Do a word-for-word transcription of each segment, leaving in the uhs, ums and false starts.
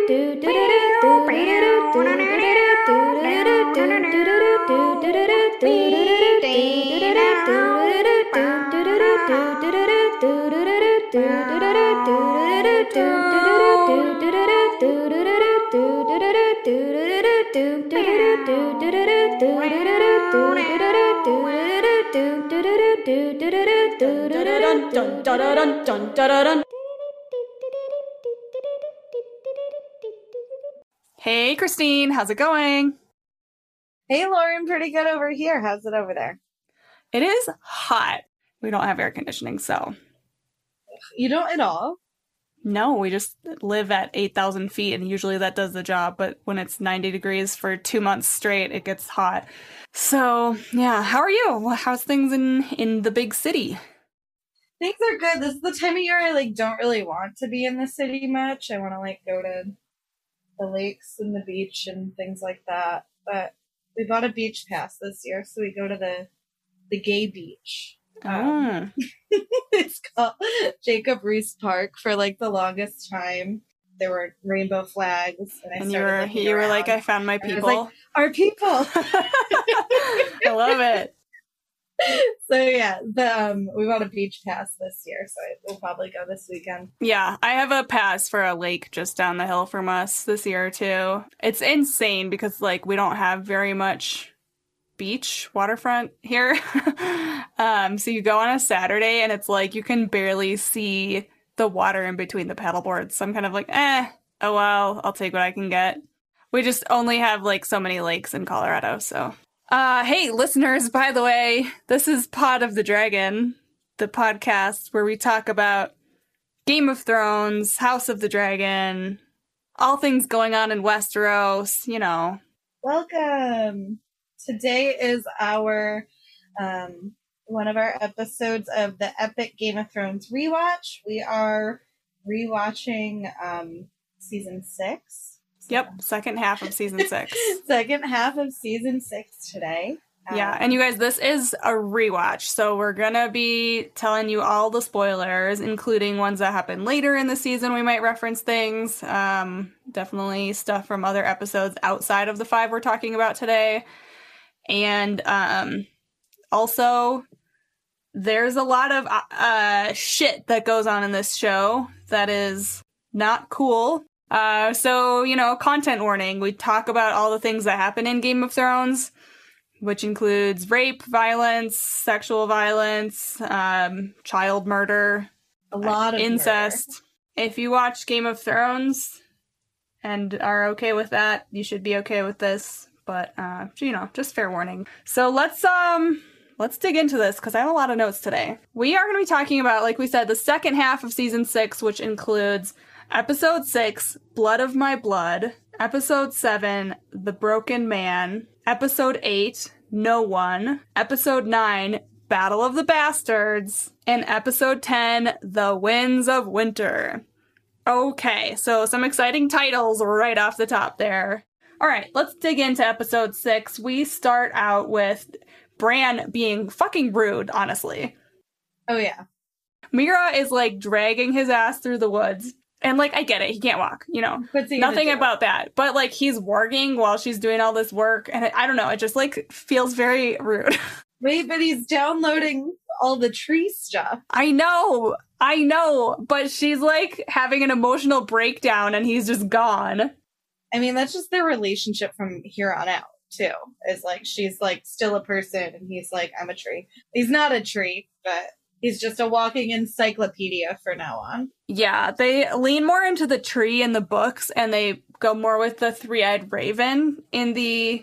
Hey, Christine, how's it going? Hey, Lauren, pretty good over here. How's it over there? It is hot. We don't have air conditioning, so. You don't at all? No, we just live at eight thousand feet, and usually that does the job, but when it's ninety degrees for two months straight, it gets hot. So, yeah, how are you? How's things in, in the big city? Things are good. This is the time of year I, like, don't really want to be in the city much. I want to, like, go to the lakes and the beach and things like that. But we bought a beach pass this year, so we go to the the gay beach. Um, Oh. It's called Jacob Riis Park. For like the longest time, there were rainbow flags, and I And you started were looking you were around, like, I found my and I was people. like, our people. I love it. So yeah, the, um, we bought a beach pass this year, so I, we'll probably go this weekend. Yeah, I have a pass for a lake just down the hill from us this year too. It's insane because like we don't have very much beach waterfront here. um, so you go on a Saturday and it's like you can barely see the water in between the paddle boards. So I'm kind of like, eh, oh well, I'll take what I can get. We just only have like so many lakes in Colorado, so. Uh, hey, listeners, by the way, this is Pod of the Dragon, the podcast where we talk about Game of Thrones, House of the Dragon, all things going on in Westeros, you know. Welcome! Today is our, um, one of our episodes of the Epic Game of Thrones rewatch. We are rewatching, um, season six. Yep, second half of season six. Second half of season six today. Um, Yeah, and you guys, this is a rewatch, so we're gonna be telling you all the spoilers, including ones that happen later in the season. We might reference things, um, definitely stuff from other episodes outside of the five we're talking about today. And um, also, there's a lot of uh, shit that goes on in this show that is not cool. Uh, so, you know, content warning. We talk about all the things that happen in Game of Thrones, which includes rape, violence, sexual violence, um, child murder, a lot of incest. murder. If you watch Game of Thrones and are okay with that, you should be okay with this. But, uh, you know, just fair warning. So let's, um... Let's dig into this, because I have a lot of notes today. We are going to be talking about, like we said, the second half of season six, which includes episode six, Blood of My Blood, episode seven, The Broken Man, episode eight, No One, episode nine, Battle of the Bastards, and episode ten, The Winds of Winter. Okay, so some exciting titles right off the top there. All right, let's dig into episode six. We start out with Bran being fucking rude, honestly. Oh, yeah. Mira is, like, dragging his ass through the woods. And, like, I get it. He can't walk, you know. Nothing about that. But, like, he's warging while she's doing all this work. And it, I don't know. It just, like, feels very rude. Wait, but he's downloading all the tree stuff. I know. I know. But she's, like, having an emotional breakdown and he's just gone. I mean, that's just their relationship from here on out, too. Is, like, she's, like, still a person and he's, like, I'm a tree. He's not a tree, but he's just a walking encyclopedia for now on. Yeah, they lean more into the tree in the books and they go more with the three-eyed raven in the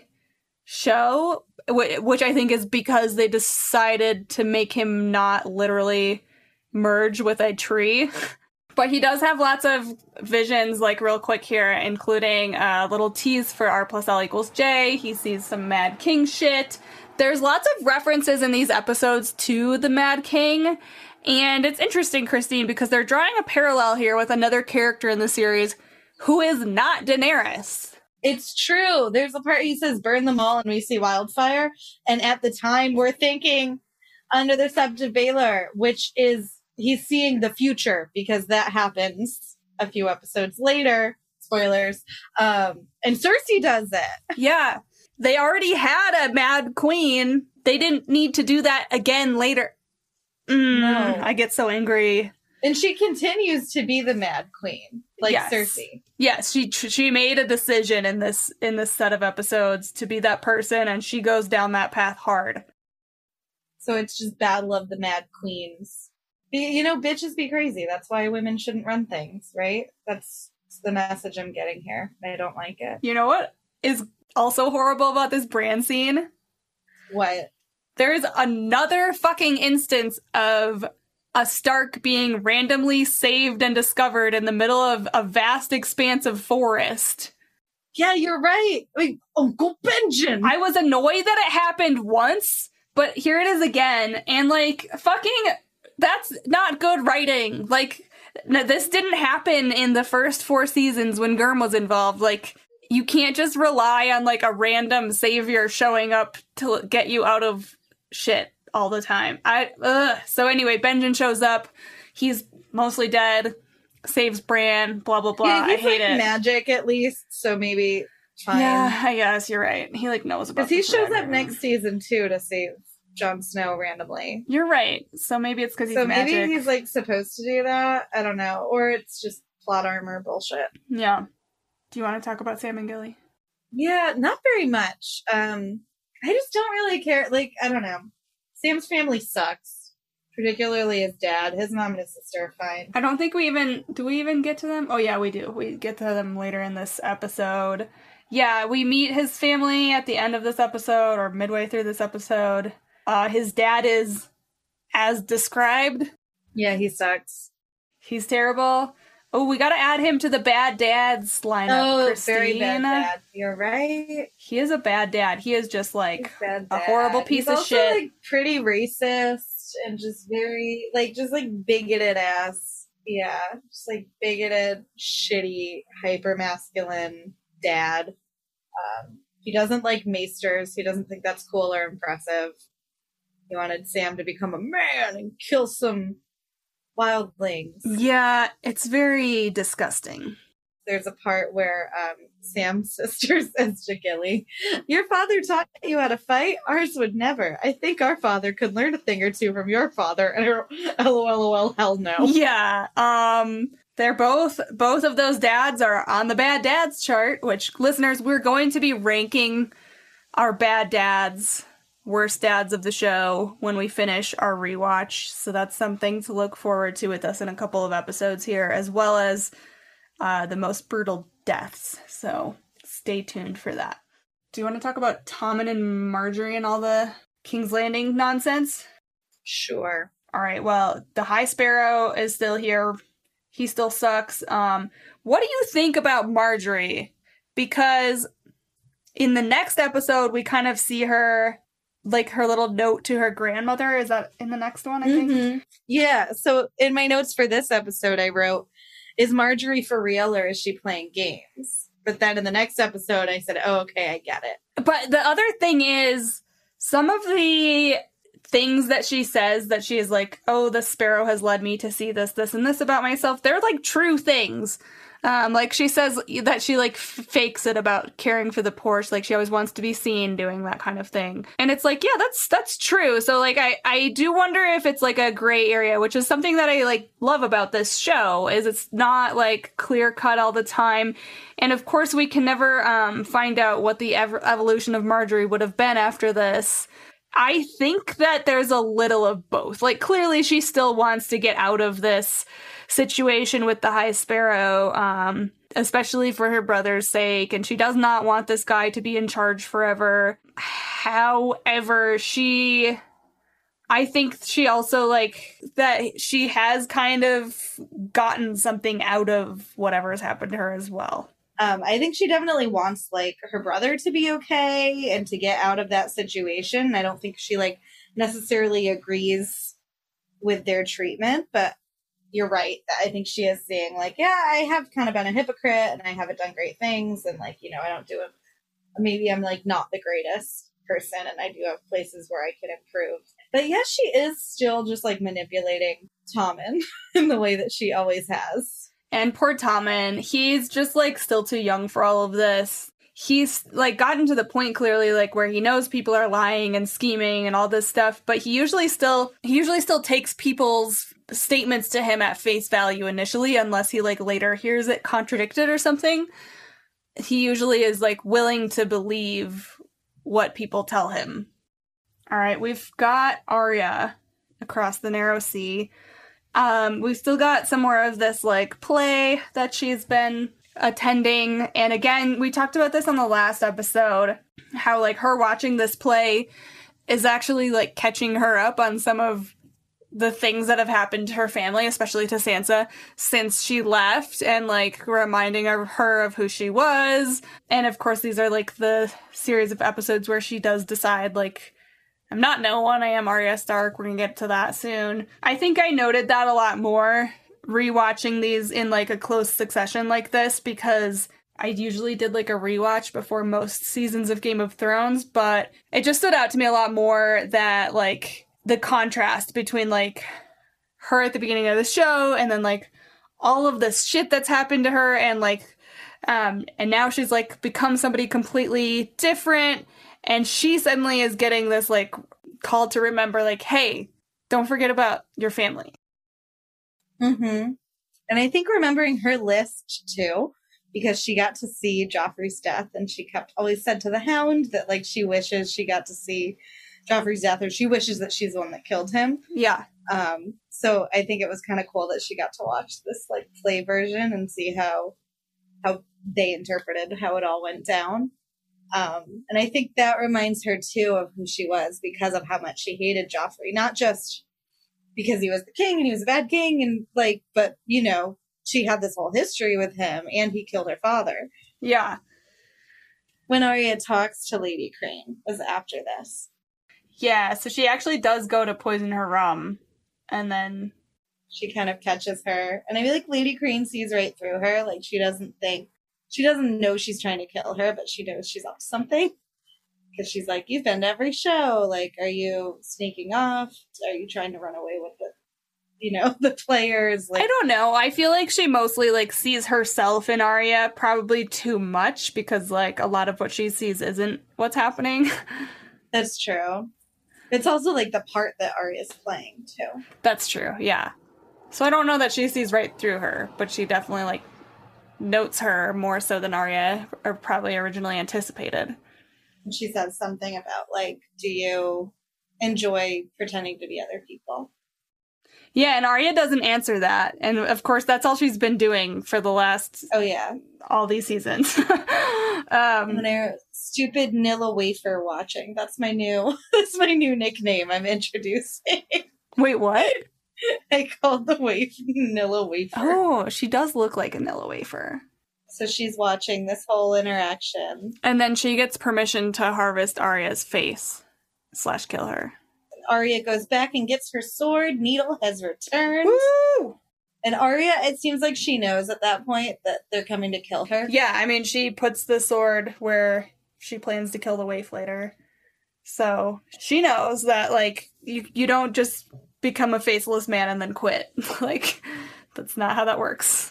show, which I think is because they decided to make him not literally merge with a tree. But he does have lots of visions, like, real quick here, including a little tease for R plus L equals J. He sees some Mad King shit. There's lots of references in these episodes to the Mad King. And it's interesting, Christine, because they're drawing a parallel here with another character in the series who is not Daenerys. It's true. There's a part he says, burn them all, and we see wildfire. And at the time, we're thinking Under the Sept of Baelor, which is... he's seeing the future because that happens a few episodes later. Spoilers. Um, and Cersei does it. Yeah. They already had a Mad Queen. They didn't need to do that again later. Mm, No. I get so angry. And she continues to be the Mad Queen, like Yes. Cersei. Yes, she she made a decision in this in this set of episodes to be that person, and she goes down that path hard. So it's just battle of the Mad Queens. Be, you know, bitches be crazy. That's why women shouldn't run things, right? That's the message I'm getting here. I don't like it. You know what is also horrible about this Bran scene? What? There's another fucking instance of a Stark being randomly saved and discovered in the middle of a vast expanse of forest. Yeah, you're right. Like, Uncle Benjen. I was annoyed that it happened once, but here it is again. And, like, fucking, that's not good writing. Like, no, this didn't happen in the first four seasons when Gurm was involved. Like, you can't just rely on, like, a random savior showing up to get you out of shit all the time. I ugh. So anyway, Benjen shows up. He's mostly dead. Saves Bran. Blah blah blah. Yeah, he's I hate like it. magic at least, so maybe fine. Yeah, I guess you're right. He like knows about. Because he the shows forever. up next season too to save Jon Snow randomly. You're right. So maybe it's because he's So magic. maybe he's like supposed to do that. I don't know, or it's just plot armor bullshit. Yeah. Do you want to talk about Sam and Gilly? Yeah, not very much. Um, I just don't really care. Like, I don't know. Sam's family sucks, particularly his dad. His mom and his sister are fine. I don't think we even do. We even get to them. Oh yeah, we do. We get to them later in this episode. Yeah, we meet his family at the end of this episode or midway through this episode. Uh, his dad is as described. Yeah, he sucks. He's terrible. Oh, we gotta add him to the bad dads lineup, Oh, Christine. very bad dad. You're right. He is a bad dad. He is just like He's bad a dad. horrible piece He's of also, shit. like, pretty racist and just very, like, just like bigoted ass. Yeah, just like bigoted, shitty, hyper masculine dad. Um, he doesn't like maesters. He doesn't think that's cool or impressive. He wanted Sam to become a man and kill some wildlings. Yeah, it's very disgusting. There's a part where um, Sam's sister says to Gilly, "Your father taught you how to fight? Ours would never. I think our father could learn a thing or two from your father." And her, LOL, hell no. Yeah, um, they're both, both of those dads are on the bad dads chart, which, listeners, we're going to be ranking our bad dads, worst dads of the show when we finish our rewatch. So that's something to look forward to with us in a couple of episodes here, as well as uh, the most brutal deaths. So stay tuned for that. Do you want to talk about Tommen and Marjorie and all the King's Landing nonsense? Sure. All right, well, the High Sparrow is still here. He still sucks. Um, what do you think about Marjorie? Because in the next episode, we kind of see her, like, her little note to her grandmother. Is that in the next one, I think? Mm-hmm. Yeah, so in my notes for this episode, I wrote, is Marjorie for real or is she playing games? But then in the next episode, I said, oh, okay, I get it. But the other thing is, some of the things that she says that she is like, oh, the sparrow has led me to see this, this, and this about myself, they're like true things. Um, like she says that she like f- fakes it about caring for the poor. She, like she always wants to be seen doing that kind of thing. And it's like, yeah, that's, that's true. So like, I, I do wonder if it's like a gray area, which is something that I like love about this show, is it's not like clear cut all the time. And of course we can never, um, find out what the ev- evolution of Marjorie would have been after this. I think that there's a little of both. Like, clearly she still wants to get out of this situation with the High Sparrow, um, especially for her brother's sake, and she does not want this guy to be in charge forever. However, she... I think she also, like, that she has kind of gotten something out of whatever has happened to her as well. Um, I think she definitely wants, like, her brother to be okay and to get out of that situation. I don't think she, like, necessarily agrees with their treatment, but you're right. I think she is saying, like, yeah, I have kind of been a hypocrite and I haven't done great things and, like, you know, I don't do it. Maybe I'm, like, not the greatest person and I do have places where I can improve. But yeah, she is still just, like, manipulating Tommen in the way that she always has. And poor Tommen, he's just, like, still too young for all of this. He's, like, gotten to the point, clearly, like, where he knows people are lying and scheming and all this stuff, but he usually still, he usually still takes people's statements to him at face value initially, unless he, like, later hears it contradicted or something. He usually is, like, willing to believe what people tell him. All right, we've got Arya across the Narrow Sea. Um, we've still got some more of this, like, play that she's been attending. And again, we talked about this on the last episode, how, like, her watching this play is actually, like, catching her up on some of the things that have happened to her family, especially to Sansa, since she left, and, like, reminding her of who she was. And, of course, these are, like, the series of episodes where she does decide, like, I'm not no one, I am Arya Stark. We're gonna get to that soon. I think I noted that a lot more rewatching these in, like, a close succession like this, because I usually did, like, a rewatch before most seasons of Game of Thrones, but it just stood out to me a lot more that, like, the contrast between, like, her at the beginning of the show and then, like, all of this shit that's happened to her, and, like, um, and now she's, like, become somebody completely different. And she suddenly is getting this, like, call to remember, like, hey, don't forget about your family. Mm-hmm. And I think remembering her list, too, because she got to see Joffrey's death, and she kept always said to the Hound that, like, she wishes she got to see Joffrey's death, or she wishes that she's the one that killed him. Yeah. Um, so I think it was kind of cool that she got to watch this, like, play version and see how how they interpreted how it all went down. Um, and I think that reminds her, too, of who she was because of how much she hated Joffrey. Not just because he was the king and he was a bad king, and, like, but, you know, she had this whole history with him, and he killed her father. Yeah. When Arya talks to Lady Crane was after this. Yeah, so she actually does go to poison her rum, and then she kind of catches her. And I feel like Lady Crane sees right through her. Like, she doesn't think, she doesn't know she's trying to kill her, but she knows she's up to something. Because she's like, you've been to every show. Like, are you sneaking off? Are you trying to run away with the, you know, the players? Like, I don't know. I feel like she mostly, like, sees herself in Arya probably too much, because, like, a lot of what she sees isn't what's happening. That's true. It's also, like, the part that Arya's playing, too. That's true, yeah. So I don't know that she sees right through her, but she definitely, like, notes her more so than Arya or probably originally anticipated. And she says something about, like, do you enjoy pretending to be other people? Yeah, and Arya doesn't answer that. And, of course, that's all she's been doing for the last... Oh, yeah. All these seasons. um, and they're stupid Nilla wafer watching. That's my new, that's my new nickname I'm introducing. Wait, what? I called the wafer Nilla wafer. Oh, she does look like a Nilla wafer. So she's watching this whole interaction. And then she gets permission to harvest Arya's face. Slash kill her. Arya goes back and gets her sword. Needle has returned. Woo! And Arya, it seems like she knows at that point that they're coming to kill her. Yeah, I mean, she puts the sword where she plans to kill the waif later. So she knows that, like, you, you don't just become a faceless man and then quit. Like, that's not how that works.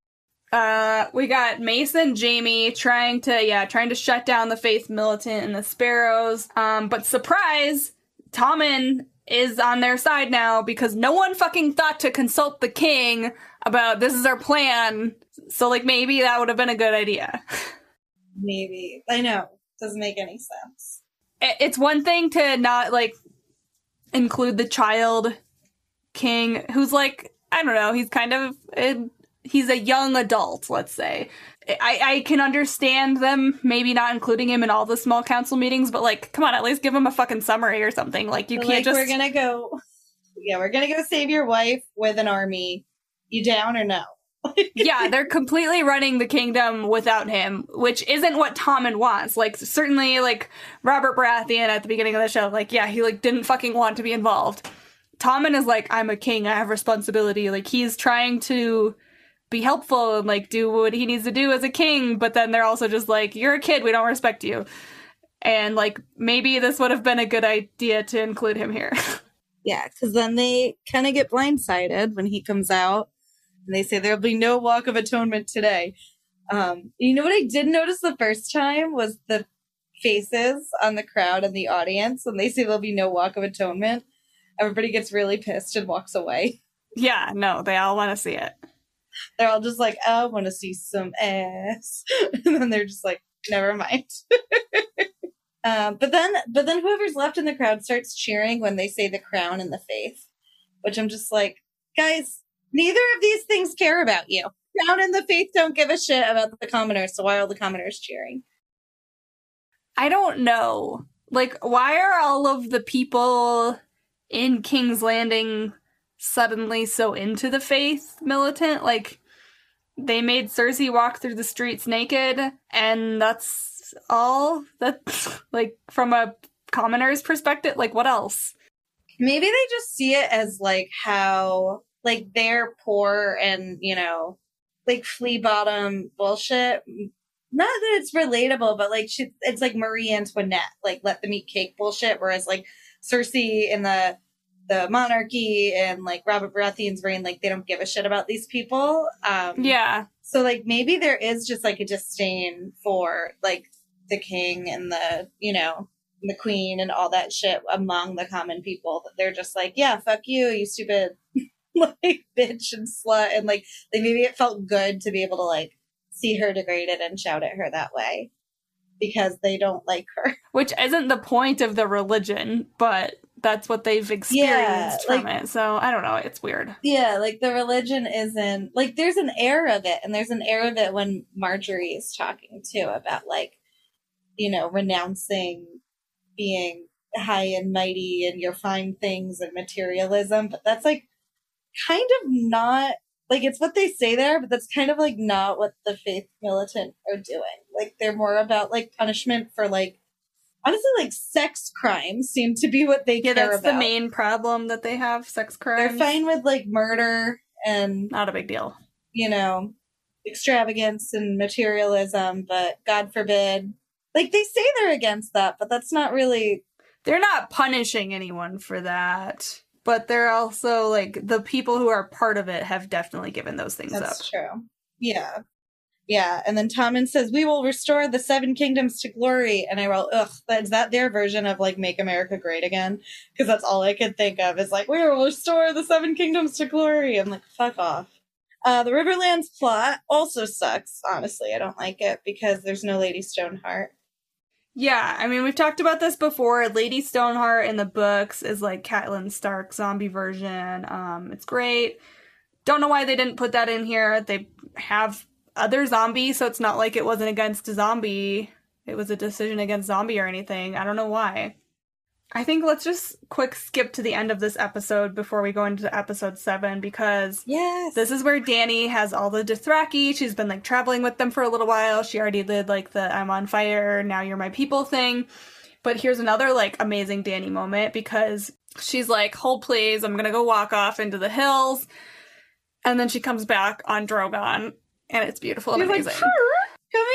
Uh, we got Mace and Jaime trying to, yeah, trying to shut down the Faith Militant and the Sparrows. Um, but surprise, Tommen is on their side now because no one fucking thought to consult the king about this is our plan. So, like, maybe that would have been a good idea. Maybe. I know. Doesn't make any sense. It's one thing to not, like, include the child king who's, like, I don't know, he's kind of, a, he's a young adult, let's say. I, I can understand them maybe not including him in all the small council meetings, but, like, come on, at least give him a fucking summary or something. Like, you but can't like, just... We're gonna go... Yeah, we're gonna go save your wife with an army. You down or no? Yeah, they're completely running the kingdom without him, which isn't what Tommen wants. Like, certainly, like, Robert Baratheon at the beginning of the show, like, yeah, he, like, didn't fucking want to be involved. Tommen is like, I'm a king, I have responsibility. Like, he's trying to be helpful and, like, do what he needs to do as a king, but then they're also just like, you're a kid, we don't respect you. And, like, maybe this would have been a good idea to include him here. Yeah, because then they kind of get blindsided when he comes out And they say there'll be no Walk of Atonement today. Um, you know what I did notice the first time was the faces on the crowd and the audience when they say there'll be no Walk of Atonement. Everybody gets really pissed and walks away. Yeah, no, they all want to see it. They're all just like, I want to see some ass. And then they're just like, never mind. um, but then but then whoever's left in the crowd starts cheering when they say the crown and the faith, which I'm just like, guys, neither of these things care about you. Crown and the faith don't give a shit about the commoners, so why are all the commoners cheering? I don't know. Like, why are all of the people in King's Landing suddenly so into the faith militant? Like, they made Cersei walk through the streets naked, and that's all? That's, like, from a commoner's perspective? Like, what else? Maybe they just see it as, like, how, like, they're poor and, you know, like, flea bottom bullshit. Not that it's relatable, but, like, she, it's like Marie Antoinette, like, let them eat cake bullshit, whereas, like, Cersei in the the monarchy and, like, Robert Baratheon's reign, like, they don't give a shit about these people. Um, yeah. So, like, maybe there is just, like, a disdain for, like, the king and the, you know, the queen and all that shit among the common people. That they're just like, yeah, fuck you, you stupid, like, bitch and slut. And, like, like, maybe it felt good to be able to, like, see her degraded and shout at her that way because they don't like her. Which isn't the point of the religion, but that's what they've experienced yeah, from like, it. So, I don't know. It's weird. Yeah, like, the religion isn't... Like, there's an air of it, and there's an air of it when Marjorie is talking, too, about, like, you know, renouncing being high and mighty and your fine things and materialism. But that's, like, kind of not... Like, it's what they say there, but that's kind of, like, not what the faith militant are doing. Like, they're more about, like, punishment for, like, honestly, like, sex crimes seem to be what they yeah, care about. Yeah, that's the main problem that they have, sex crimes. They're fine with, like, murder and... Not a big deal. You know, extravagance and materialism, but God forbid. Like, they say they're against that, but that's not really... They're not punishing anyone for that. But they're also, like, the people who are part of it have definitely given those things That's up. That's true. Yeah. Yeah. And then Tommen says, we will restore the seven kingdoms to glory. And I wrote, ugh, is that their version of, like, Make America Great Again? Because that's all I could think of is, like, we will restore the seven kingdoms to glory. I'm like, fuck off. Uh, the Riverlands plot also sucks, honestly. I don't like it because there's no Lady Stoneheart. Yeah, I mean, we've talked about this before. Lady Stoneheart in the books is like Catelyn Stark's zombie version. Um, it's great. Don't know why they didn't put that in here. They have other zombies, so it's not like it wasn't against a zombie. It was a decision against zombie or anything. I don't know why. I think let's just quick skip to the end of this episode before we go into episode seven, because yes, this is where Dany has all the Dothraki. She's been, like, traveling with them for a little while. She already did, like, the I'm on fire, now you're my people thing. But here's another, like, amazing Dany moment, because she's like, hold please, I'm gonna go walk off into the hills. And then she comes back on Drogon, and it's beautiful and she's amazing. Like, come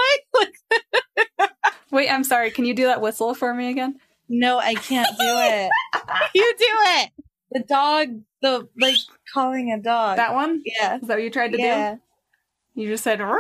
here, boy! Wait, I'm sorry, can you do that whistle for me again? No, I can't do it. You do it. The dog, the, like, calling a dog. That one? Yeah. Is that what you tried to yeah. do? You just said,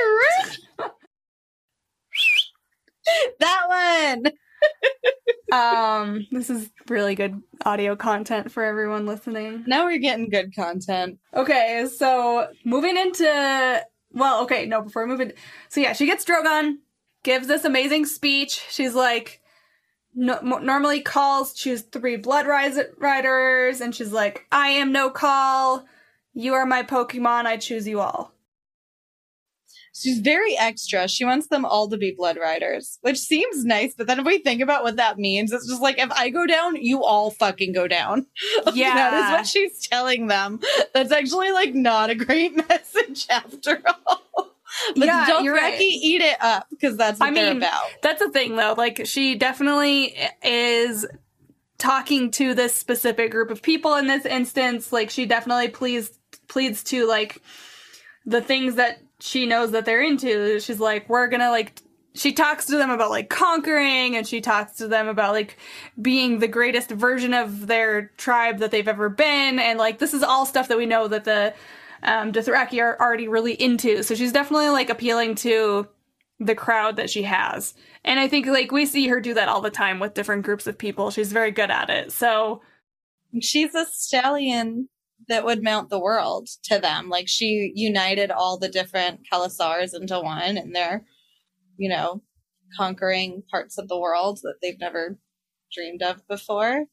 that one. um, this is really good audio content for everyone listening. Now we're getting good content. Okay, so moving into, well, okay, no, before we move in, so yeah, she gets Drogon, gives this amazing speech. She's like, No, normally calls choose three blood rise- riders, and she's like, I am no call. You are my Pokemon. I choose you all. She's very extra. She wants them all to be blood riders, which seems nice. But then if we think about what that means, it's just like, if I go down, you all fucking go down. Yeah. That is what she's telling them. That's actually, like, not a great message after all. But yeah, don't you're right. eat it up, because that's what I they're mean, about. That's the thing, though. Like, she definitely is talking to this specific group of people in this instance. Like, she definitely pleads, pleads to, like, the things that she knows that they're into. She's like, we're gonna, like... She talks to them about, like, conquering, and she talks to them about, like, being the greatest version of their tribe that they've ever been. And, like, this is all stuff that we know that the... um, Dothraki are already really into. So she's definitely like appealing to the crowd that she has. And I think like we see her do that all the time with different groups of people. She's very good at it. So she's a stallion that would mount the world to them. Like she united all the different Khalasars into one, and they're, you know, conquering parts of the world that they've never dreamed of before.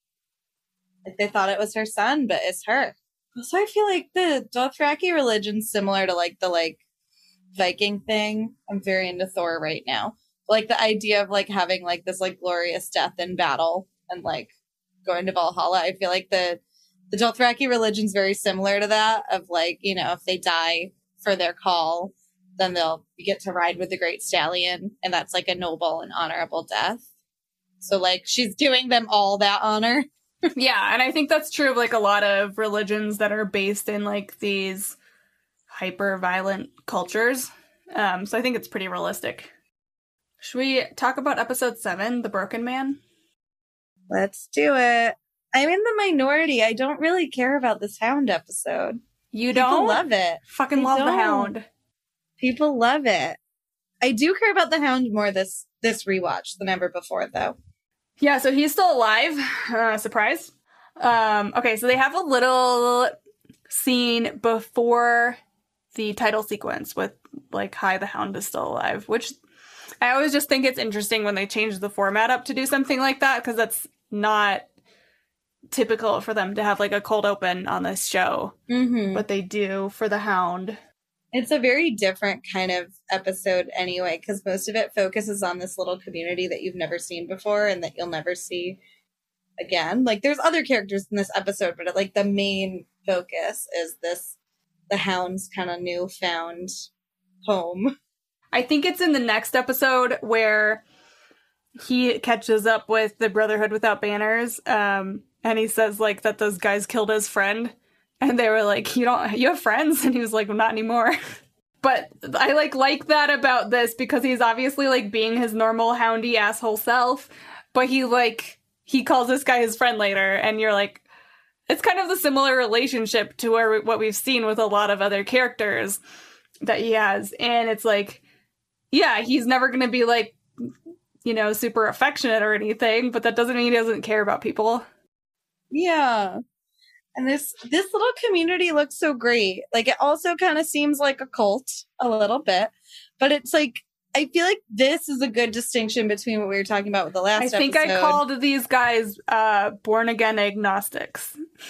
Like they thought it was her son, but it's her. So I feel like the Dothraki religion's similar to like the like Viking thing. I'm very into Thor right now. Like the idea of like having like this like glorious death in battle and like going to Valhalla. I feel like the the Dothraki religion's very similar to that, of like, you know, if they die for their call, then they'll get to ride with the Great Stallion, and that's like a noble and honorable death. So like she's doing them all that honor. Yeah, and I think that's true of like a lot of religions that are based in like these hyper violent cultures. Um, so I think it's pretty realistic. Should we talk about episode seven, The Broken Man? Let's do it. I'm in the minority. I don't really care about this Hound episode. You People don't? love it. Fucking I love don't. the Hound. People love it. I do care about the Hound more this this rewatch than ever before, though. Yeah, so he's still alive. Uh, surprise. Um, okay, so they have a little scene before the title sequence with, like, hi, the Hound is still alive, which I always just think it's interesting when they change the format up to do something like that, because that's not typical for them to have, like, a cold open on this show. Mm-hmm. But they do for the Hound. It's a very different kind of episode anyway, because most of it focuses on this little community that you've never seen before and that you'll never see again. Like, there's other characters in this episode, but like the main focus is this, the Hound's kind of newfound home. I think it's in the next episode where he catches up with the Brotherhood Without Banners, um, and he says, like, that those guys killed his friend. And they were like, you don't, you have friends? And he was like, well, not anymore. But I like like that about this because he's obviously like being his normal houndy asshole self. But he like, he calls this guy his friend later. And you're like, it's kind of the similar relationship to where we, what we've seen with a lot of other characters that he has. And it's like, yeah, he's never going to be like, you know, super affectionate or anything. But that doesn't mean he doesn't care about people. Yeah. And this this little community looks so great. Like, it also kind of seems like a cult a little bit. But it's like, I feel like this is a good distinction between what we were talking about with the last episode. I think episode. I called these guys uh, born-again agnostics.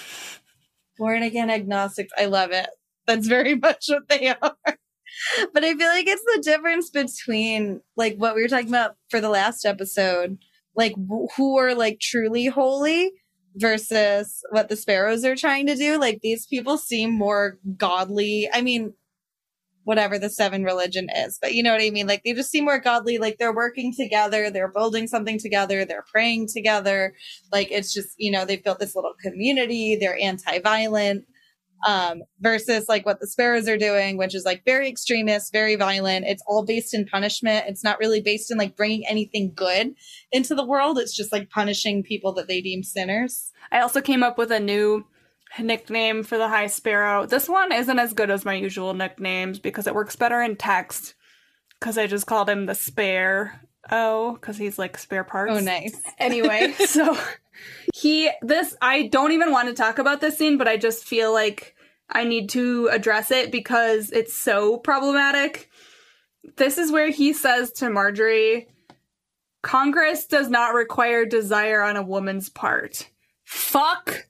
Born-again agnostics. I love it. That's very much what they are. But I feel like it's the difference between, like, what we were talking about for the last episode. Like, w- who are, like, truly holy versus what the Sparrows are trying to do. Like, these people seem more godly. I mean, whatever the seven religion is, but you know what I mean? Like, they just seem more godly. Like, they're working together. They're building something together. They're praying together. Like, it's just, you know, they've built this little community. They're anti-violent. Um, versus like what the Sparrows are doing, which is like very extremist, very violent. It's all based in punishment. It's not really based in like bringing anything good into the world. It's just like punishing people that they deem sinners. I also came up with a new nickname for the High Sparrow. This one isn't as good as my usual nicknames because it works better in text. Because I just called him the Spare Oh, because he's like spare parts. Oh, nice. Anyway, so he, this, I don't even want to talk about this scene, but I just feel like I need to address it because it's so problematic. This is where he says to Marjorie, Congress does not require desire on a woman's part. Fuck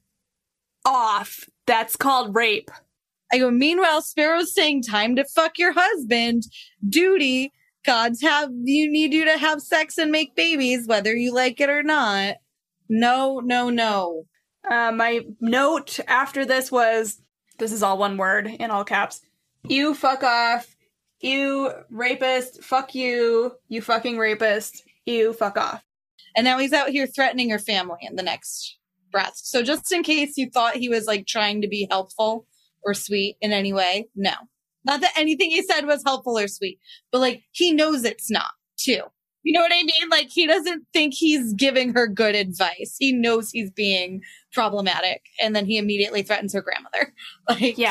off. That's called rape. I go, meanwhile, Sparrow's saying time to fuck your husband. Duty. Gods have, you need you to have sex and make babies, whether you like it or not. No, no, no. Uh, my note after this was, this is all one word in all caps. You fuck off. You rapist. Fuck you. You fucking rapist. You fuck off. And now he's out here threatening her family in the next breath. So just in case you thought he was like trying to be helpful or sweet in any way, no. Not that anything he said was helpful or sweet, but like he knows it's not too. You know what I mean? Like he doesn't think he's giving her good advice. He knows he's being problematic. And then he immediately threatens her grandmother. Like, yeah.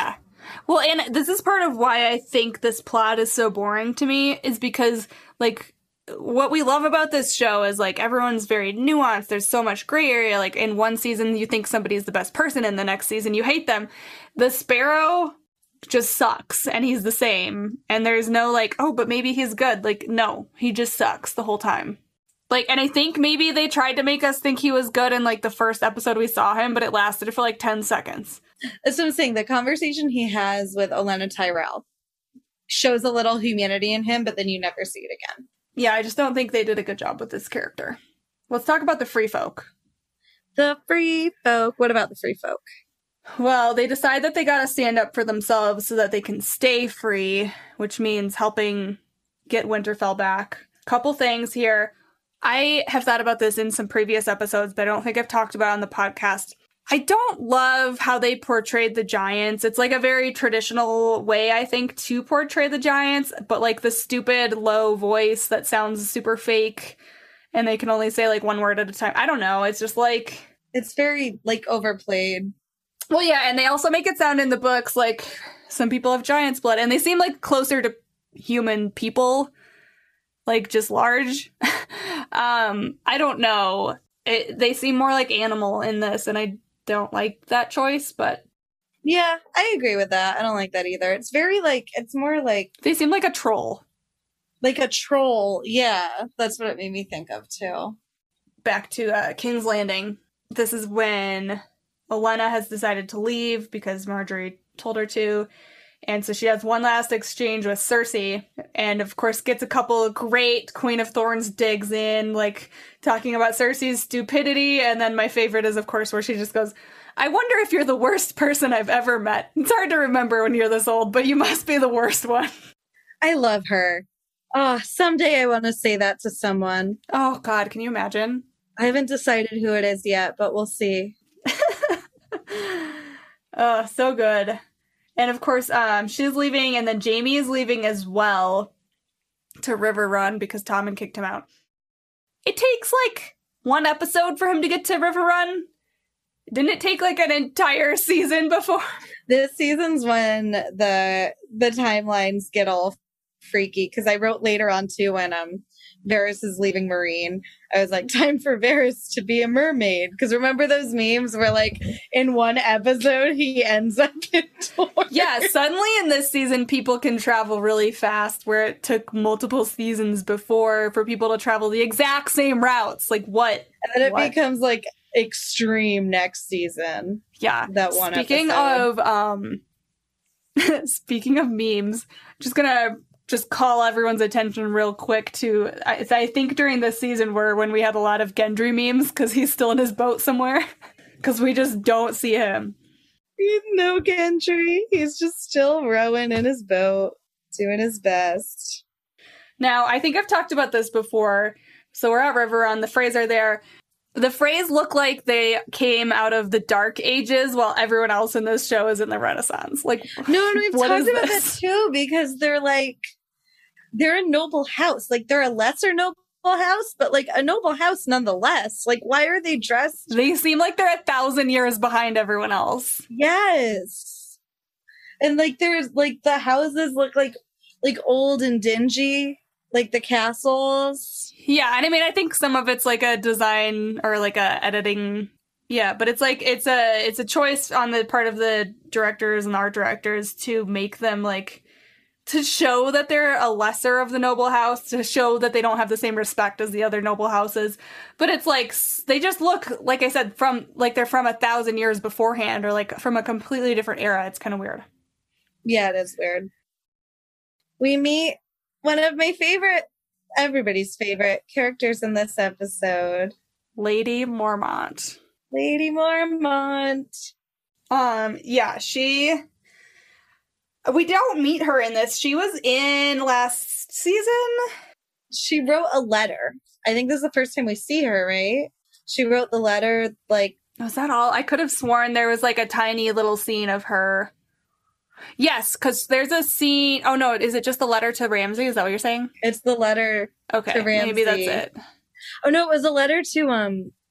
Well, and this is part of why I think this plot is so boring to me, is because, like, what we love about this show is, like, everyone's very nuanced. There's so much gray area. Like, in one season, you think somebody's the best person. In the next season, you hate them. The Sparrow just sucks, and he's the same. And there's no, like, oh, but maybe he's good. Like, no, he just sucks the whole time. Like, and I think maybe they tried to make us think he was good in, like, the first episode we saw him, but it lasted for, like, ten seconds. That's what I'm saying. The conversation he has with Olenna Tyrell shows a little humanity in him, but then you never see it again. Yeah, I just don't think they did a good job with this character. Let's talk about the free folk. The free folk. What about the free folk? Well, they decide that they gotta stand up for themselves so that they can stay free, which means helping get Winterfell back. Couple things here. I have thought about this in some previous episodes, but I don't think I've talked about it on the podcast. I don't love how they portrayed the giants. It's like a very traditional way, I think, to portray the giants, but like the stupid low voice that sounds super fake, and they can only say like one word at a time. I don't know. It's just like... It's very, like, overplayed. Well, yeah, and they also make it sound in the books like some people have giant's blood, and they seem like closer to human people, like just large. um, I don't know. It, they seem more like animal in this, and I don't like that choice, but... Yeah, I agree with that. I don't like that either. It's very, like, it's more like... They seem like a troll. Like a troll, yeah. That's what it made me think of, too. Back to uh, King's Landing. This is when Olenna has decided to leave because Marjorie told her to. And so she has one last exchange with Cersei, and of course gets a couple of great Queen of Thorns digs in, like talking about Cersei's stupidity. And then my favorite is, of course, where she just goes, I wonder if you're the worst person I've ever met. It's hard to remember when you're this old, but you must be the worst one. I love her. Oh, someday I want to say that to someone. Oh, God, can you imagine? I haven't decided who it is yet, but we'll see. Oh, so good. And of course, um, she's leaving, and then Jaime is leaving as well to River Run because Tommen kicked him out. It takes, like, one episode for him to get to River Run. Didn't it take, like, an entire season before? This season's when the the timelines get all freaky, because I wrote later on, too, when um Varys is leaving Meereen, I was like, time for Varys to be a mermaid. Because remember those memes where, like, in one episode, he ends up in Dorne? Yeah, suddenly in this season, people can travel really fast, where it took multiple seasons before for people to travel the exact same routes. Like, what? And then it what? becomes, like, extreme next season. Yeah. That one Speaking episode. of, um, speaking of memes, just gonna... just call everyone's attention real quick to, I, I think during this season where when we had a lot of Gendry memes, because he's still in his boat somewhere, because we just don't see him. He's no Gendry. He's just still rowing in his boat, doing his best. Now, I think I've talked about this before, so we're at River Run, the Freys are there. The Freys look like they came out of the Dark Ages while everyone else in this show is in the Renaissance. Like, no, and we've what talked is about this? that too, because they're like, they're a noble house. Like, they're a lesser noble house, but like a noble house nonetheless. Like, why are they dressed? They seem like they're a thousand years behind everyone else. Yes. And like, there's like, the houses look like, like old and dingy. Like the castles. Yeah, and I mean, I think some of it's like a design or like a editing. Yeah, but it's like it's a it's a choice on the part of the directors and art directors to make them like to show that they're a lesser of the noble house, to show that they don't have the same respect as the other noble houses. But it's like they just look, like I said, from like they're from a thousand years beforehand, or like from a completely different era. It's kind of weird. Yeah, it is weird. We meet one of my favorite, everybody's favorite characters in this episode. Lady Mormont. Lady Mormont. Um, yeah, she... We don't meet her in this. She was in last season? She wrote a letter. I think this is the first time we see her, right? She wrote the letter, like... Was that all? I could have sworn there was, like, a tiny little scene of her... Yes, because there's a scene... Oh, no, is it just the letter to Ramsay? Is that what you're saying? It's the letter okay, to Ramsay. Maybe that's it. Oh, no, it was a letter to, um...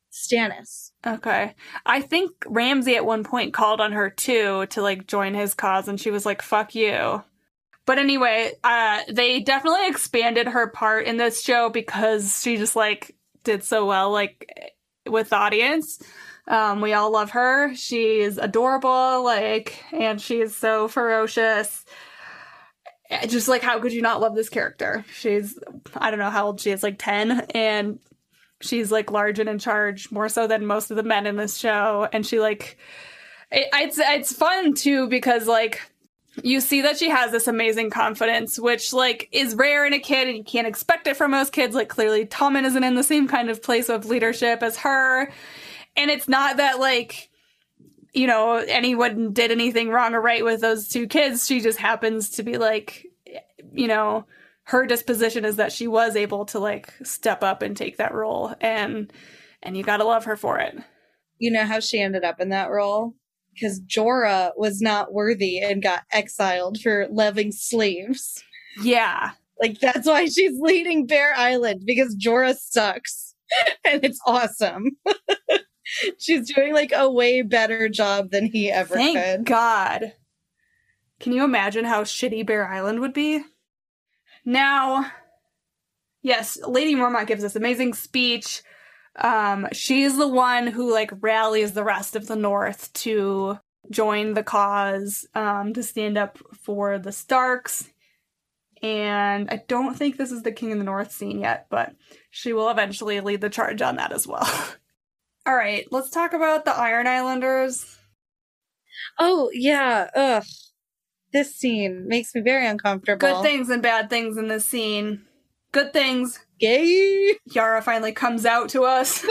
Stannis. Okay. I think Ramsay at one point called on her too to like join his cause, and she was like, fuck you. But anyway, uh, they definitely expanded her part in this show because she just like did so well, like with the audience. Um, we all love her. She's adorable, like, and she's so ferocious. Just like, how could you not love this character? She's, I don't know how old she is, like ten, and she's like large and in charge, more so than most of the men in this show. And she like, it, it's it's fun too because like you see that she has this amazing confidence, which like is rare in a kid, and you can't expect it from most kids. Like clearly, Tommen isn't in the same kind of place of leadership as her, and it's not that like, you know, anyone did anything wrong or right with those two kids. She just happens to be like, you know, her disposition is that she was able to like step up and take that role, and and you gotta love her for it. You know how she ended up in that role? Because Jorah was not worthy and got exiled for loving slaves. Yeah. Like, that's why she's leading Bear Island, because Jorah sucks. And it's awesome. She's doing, like, a way better job than he ever Thank could. Thank God. Can you imagine how shitty Bear Island would be? Now, yes, Lady Mormont gives this amazing speech. Um, she's the one who, like, rallies the rest of the North to join the cause, um, to stand up for the Starks. And I don't think this is the King of the North scene yet, but she will eventually lead the charge on that as well. All right, let's talk about the Iron Islanders. Oh, yeah. Ugh. This scene makes me very uncomfortable. Good things and bad things in this scene. Good things. Gay. Yara finally comes out to us.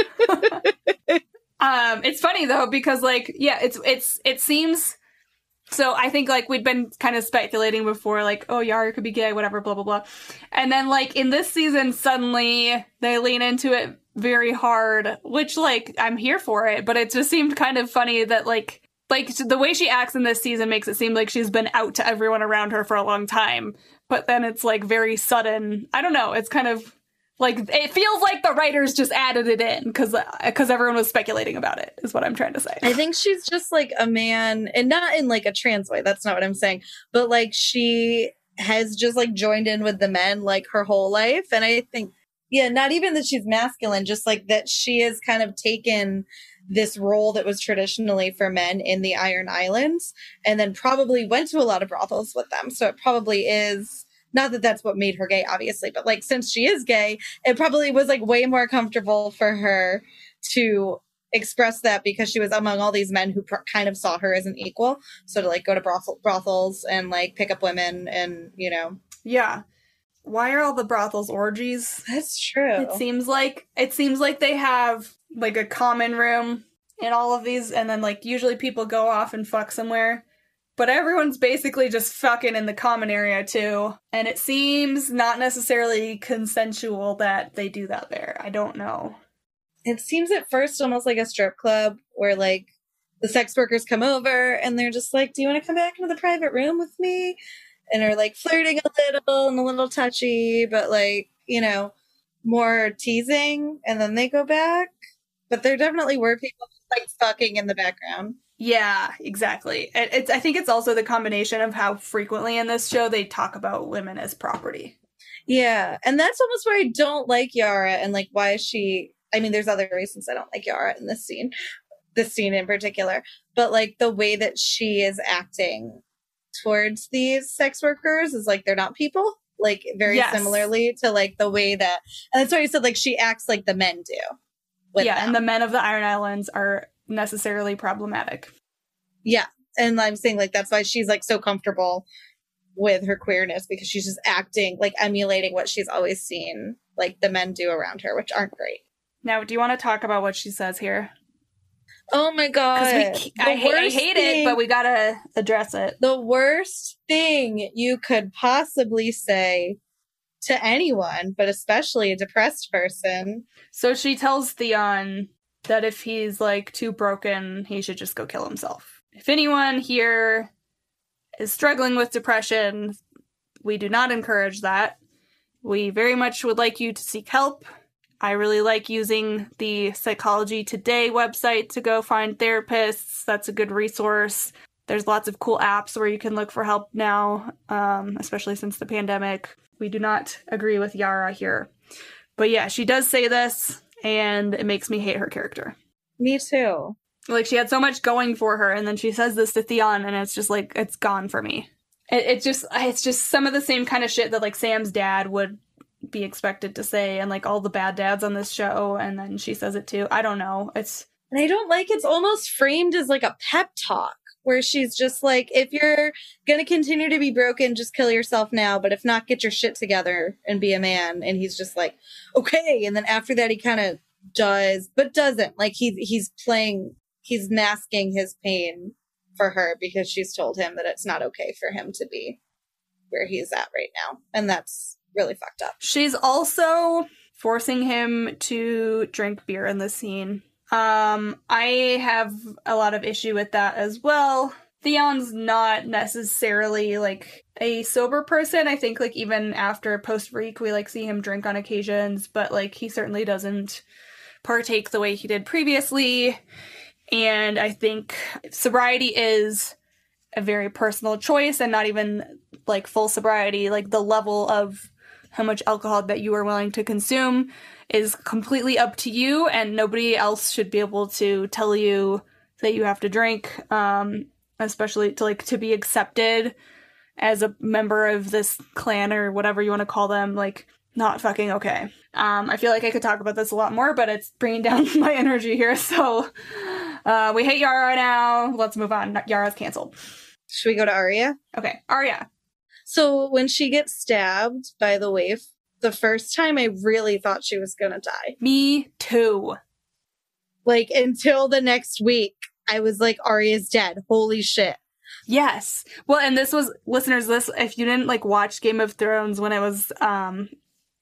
um, it's funny though, because like, yeah, it's, it's, it seems, so I think like we'd been kind of speculating before, like, oh, Yara could be gay, whatever, blah, blah, blah. And then like in this season, suddenly they lean into it very hard, which like, I'm here for it, but it just seemed kind of funny that like, like the way she acts in this season makes it seem like she's been out to everyone around her for a long time. But then it's like very sudden. I don't know. It's kind of like, it feels like the writers just added it in because because everyone was speculating about it, is what I'm trying to say. I think she's just like a man, and not in like a trans way. That's not what I'm saying. But like she has just like joined in with the men like her whole life. And I think, yeah, not even that she's masculine, just like that she has kind of taken this role that was traditionally for men in the Iron Islands, and then probably went to a lot of brothels with them. So it probably is, not that that's what made her gay, obviously, but like since she is gay, it probably was like way more comfortable for her to express that because she was among all these men who pr- kind of saw her as an equal. So to like go to brothel- brothels and like pick up women and, you know. Yeah. Why are all the brothels orgies? That's true. It seems like it seems like they have like a common room in all of these, and then like usually people go off and fuck somewhere, but everyone's basically just fucking in the common area too, and it seems not necessarily consensual that they do that there. I don't know. It seems at first almost like a strip club where like the sex workers come over and they're just like, do you want to come back into the private room with me? And are like flirting a little and a little touchy, but like, you know, more teasing, and then they go back. But there definitely were people like fucking in the background. Yeah, exactly. It, it's. I think it's also the combination of how frequently in this show they talk about women as property. Yeah, and that's almost where I don't like Yara, and like why is she? I mean, there's other reasons I don't like Yara in this scene, this scene in particular, but like the way that she is acting towards these sex workers is like they're not people. Like very yes. similarly to like the way that, and that's why you said like she acts like the men do. Yeah, them. And the men of the Iron Islands are necessarily problematic. Yeah, and I'm saying like that's why she's like so comfortable with her queerness, because she's just acting like emulating what she's always seen like the men do around her, which aren't great. Now, do you want to talk about what she says here? Oh my god! We, I, ha- I hate thing, it, but we gotta address it. The worst thing you could possibly say to anyone, but especially a depressed person. So she tells Theon that if he's like too broken, he should just go kill himself. If anyone here is struggling with depression, we do not encourage that. We very much would like you to seek help. I really like using the Psychology Today website to go find therapists. That's a good resource. There's lots of cool apps where you can look for help now, um, especially since the pandemic. We do not agree with Yara here. But yeah, she does say this, and it makes me hate her character. Me too. Like, she had so much going for her, and then she says this to Theon, and it's just, like, it's gone for me. It, it just, it's just some of the same kind of shit that, like, Sam's dad would be expected to say, and, like, all the bad dads on this show, and then she says it too. I don't know. It's... And I don't like it's almost framed as, like, a pep talk, where she's just like, if you're gonna continue to be broken, just kill yourself now, but if not, get your shit together and be a man. And he's just like, okay. And then after that, he kind of does, but doesn't. Like, he, he's playing... He's masking his pain for her because she's told him that it's not okay for him to be where he's at right now. And that's really fucked up. She's also forcing him to drink beer in this scene. Um, I have a lot of issue with that as well. Theon's not necessarily, like, a sober person. I think, like, even after post-Reek, we, like, see him drink on occasions, but, like, he certainly doesn't partake the way he did previously. And I think sobriety is a very personal choice, and not even, like, full sobriety. Like, the level of how much alcohol that you are willing to consume is completely up to you, and nobody else should be able to tell you that you have to drink, um, especially to, like, to be accepted as a member of this clan or whatever you want to call them. Like, not fucking okay. Um, I feel like I could talk about this a lot more, but it's bringing down my energy here, so uh, we hate Yara now. Let's move on. Yara's canceled. Should we go to Arya? Okay, Arya. So when she gets stabbed by the waif, the first time I really thought she was gonna die. Me too. Like, until the next week, I was like, Arya's dead. Holy shit. Yes. Well, and this was, listeners, this, if you didn't, like, watch Game of Thrones when it was um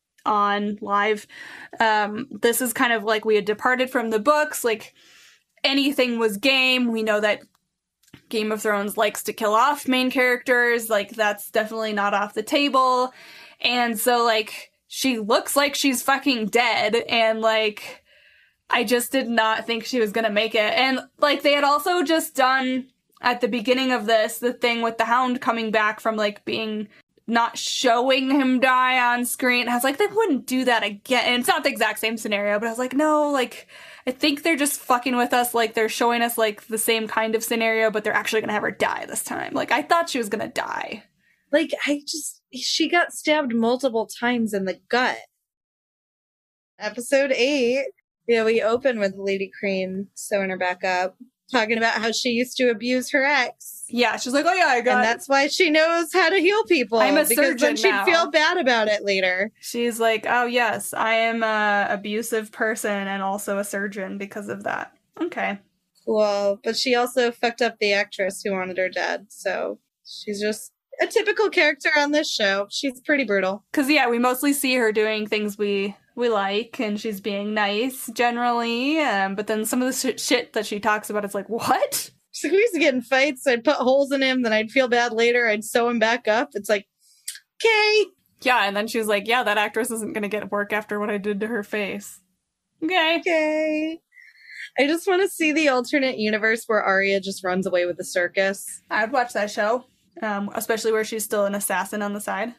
on live, um, this is kind of like we had departed from the books. Like, anything was game. We know that Game of Thrones likes to kill off main characters. Like, that's definitely not off the table. And so, like, she looks like she's fucking dead, and, like, I just did not think she was gonna make it. And, like, they had also just done, at the beginning of this, the thing with the Hound coming back from, like, being... not showing him die on screen. I was like, they wouldn't do that again. And it's not the exact same scenario, but I was like, no, like, I think they're just fucking with us. Like, they're showing us, like, the same kind of scenario, but they're actually gonna have her die this time. Like, I thought she was gonna die. Like, I just... She got stabbed multiple times in the gut. Episode eight, yeah, we open with Lady Crane sewing her back up, talking about how she used to abuse her ex. Yeah, she's like, oh yeah, I got... And that's why she knows how to heal people. I'm a because surgeon then she'd now. feel bad about it later. She's like, oh yes, I am a abusive person and also a surgeon because of that. Okay. Cool. But she also fucked up the actress who wanted her dead, so she's just a typical character on this show. She's pretty brutal. Because, yeah, we mostly see her doing things we... we like, and she's being nice, generally, um, but then some of the sh- shit that she talks about, it's like, what? So we used to get in fights, I'd put holes in him, then I'd feel bad later, I'd sew him back up. It's like, okay. Yeah, and then she was like, yeah, that actress isn't gonna get work after what I did to her face. Okay. Okay. I just want to see the alternate universe where Arya just runs away with the circus. I'd watch that show, um, especially where she's still an assassin on the side.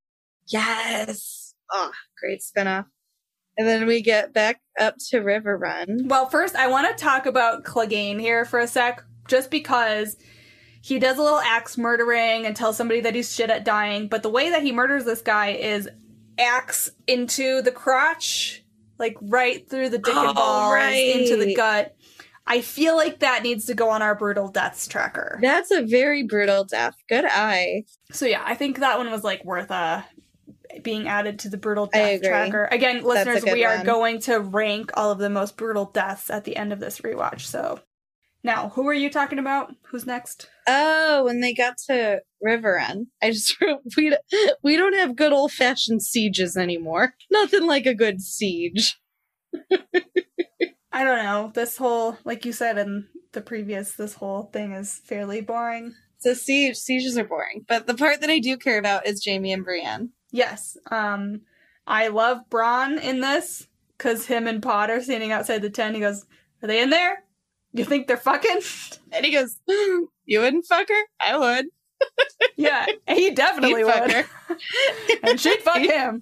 Yes. Oh, great spinoff. And then we get back up to River Run. Well, first, I want to talk about Clegane here for a sec, just because he does a little axe murdering and tells somebody that he's shit at dying, but the way that he murders this guy is axe into the crotch, like right through the dick and Oh, balls, right. into the gut. I feel like that needs to go on our brutal deaths tracker. That's a very brutal death. Good eye. So yeah, I think that one was like worth uh, being added to the brutal I death agree. tracker. Again, That's a listeners, good we are one. going to rank all of the most brutal deaths at the end of this rewatch. So now, who are you talking about? Who's next? Oh, when they got to River Run, I just wrote, we, we don't have good old-fashioned sieges anymore. Nothing like a good siege. I don't know. This whole, like you said in the previous, this whole thing is fairly boring. So siege, sieges are boring. But the part that I do care about is Jaime and Brienne. Yes. Um, I love Bronn in this. because him and Pod are standing outside the tent. He goes, "Are they in there? You think they're fucking?" And he goes, "You wouldn't fuck her? I would." Yeah, he definitely He'd would. fuck her. And she'd fuck him.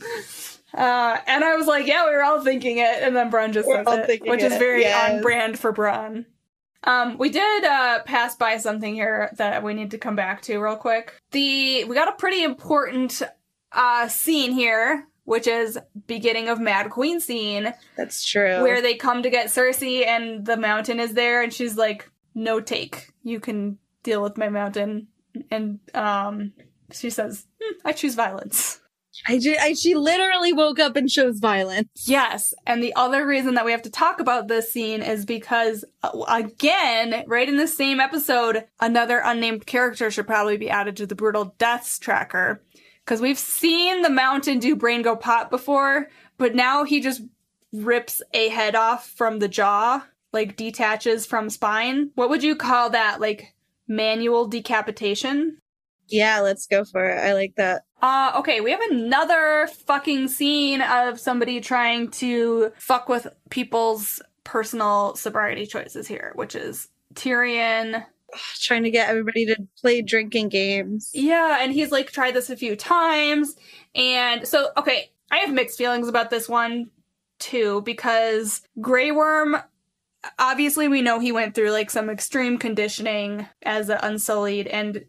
Uh, and I was like, yeah, we were all thinking it. And then Braun just We're all says it, thinking which is it, very yes. on brand for Braun. Um, we did uh, pass by something here that we need to come back to real quick. The we got a pretty important uh, scene here, which is beginning of Mad Queen scene. That's true. Where they come to get Cersei and the mountain is there and she's like, no take. You can deal with my mountain. And um, she says, hm, I choose violence. I, ju- I She literally woke up and chose violence. Yes, and the other reason that we have to talk about this scene is because, uh, again, right in the same episode, another unnamed character should probably be added to the Brutal Deaths tracker. Because we've seen the Mountain do Brain Go Pop before, but now he just rips a head off from the jaw, like detaches from spine. What would you call that? Like manual decapitation? Yeah, let's go for it. I like that. Uh, okay, we have another fucking scene of somebody trying to fuck with people's personal sobriety choices here, which is Tyrion trying to get everybody to play drinking games. Yeah, and he's like tried this a few times. And so, okay, I have mixed feelings about this one too, because Grey Worm, obviously we know he went through like some extreme conditioning as an Unsullied, and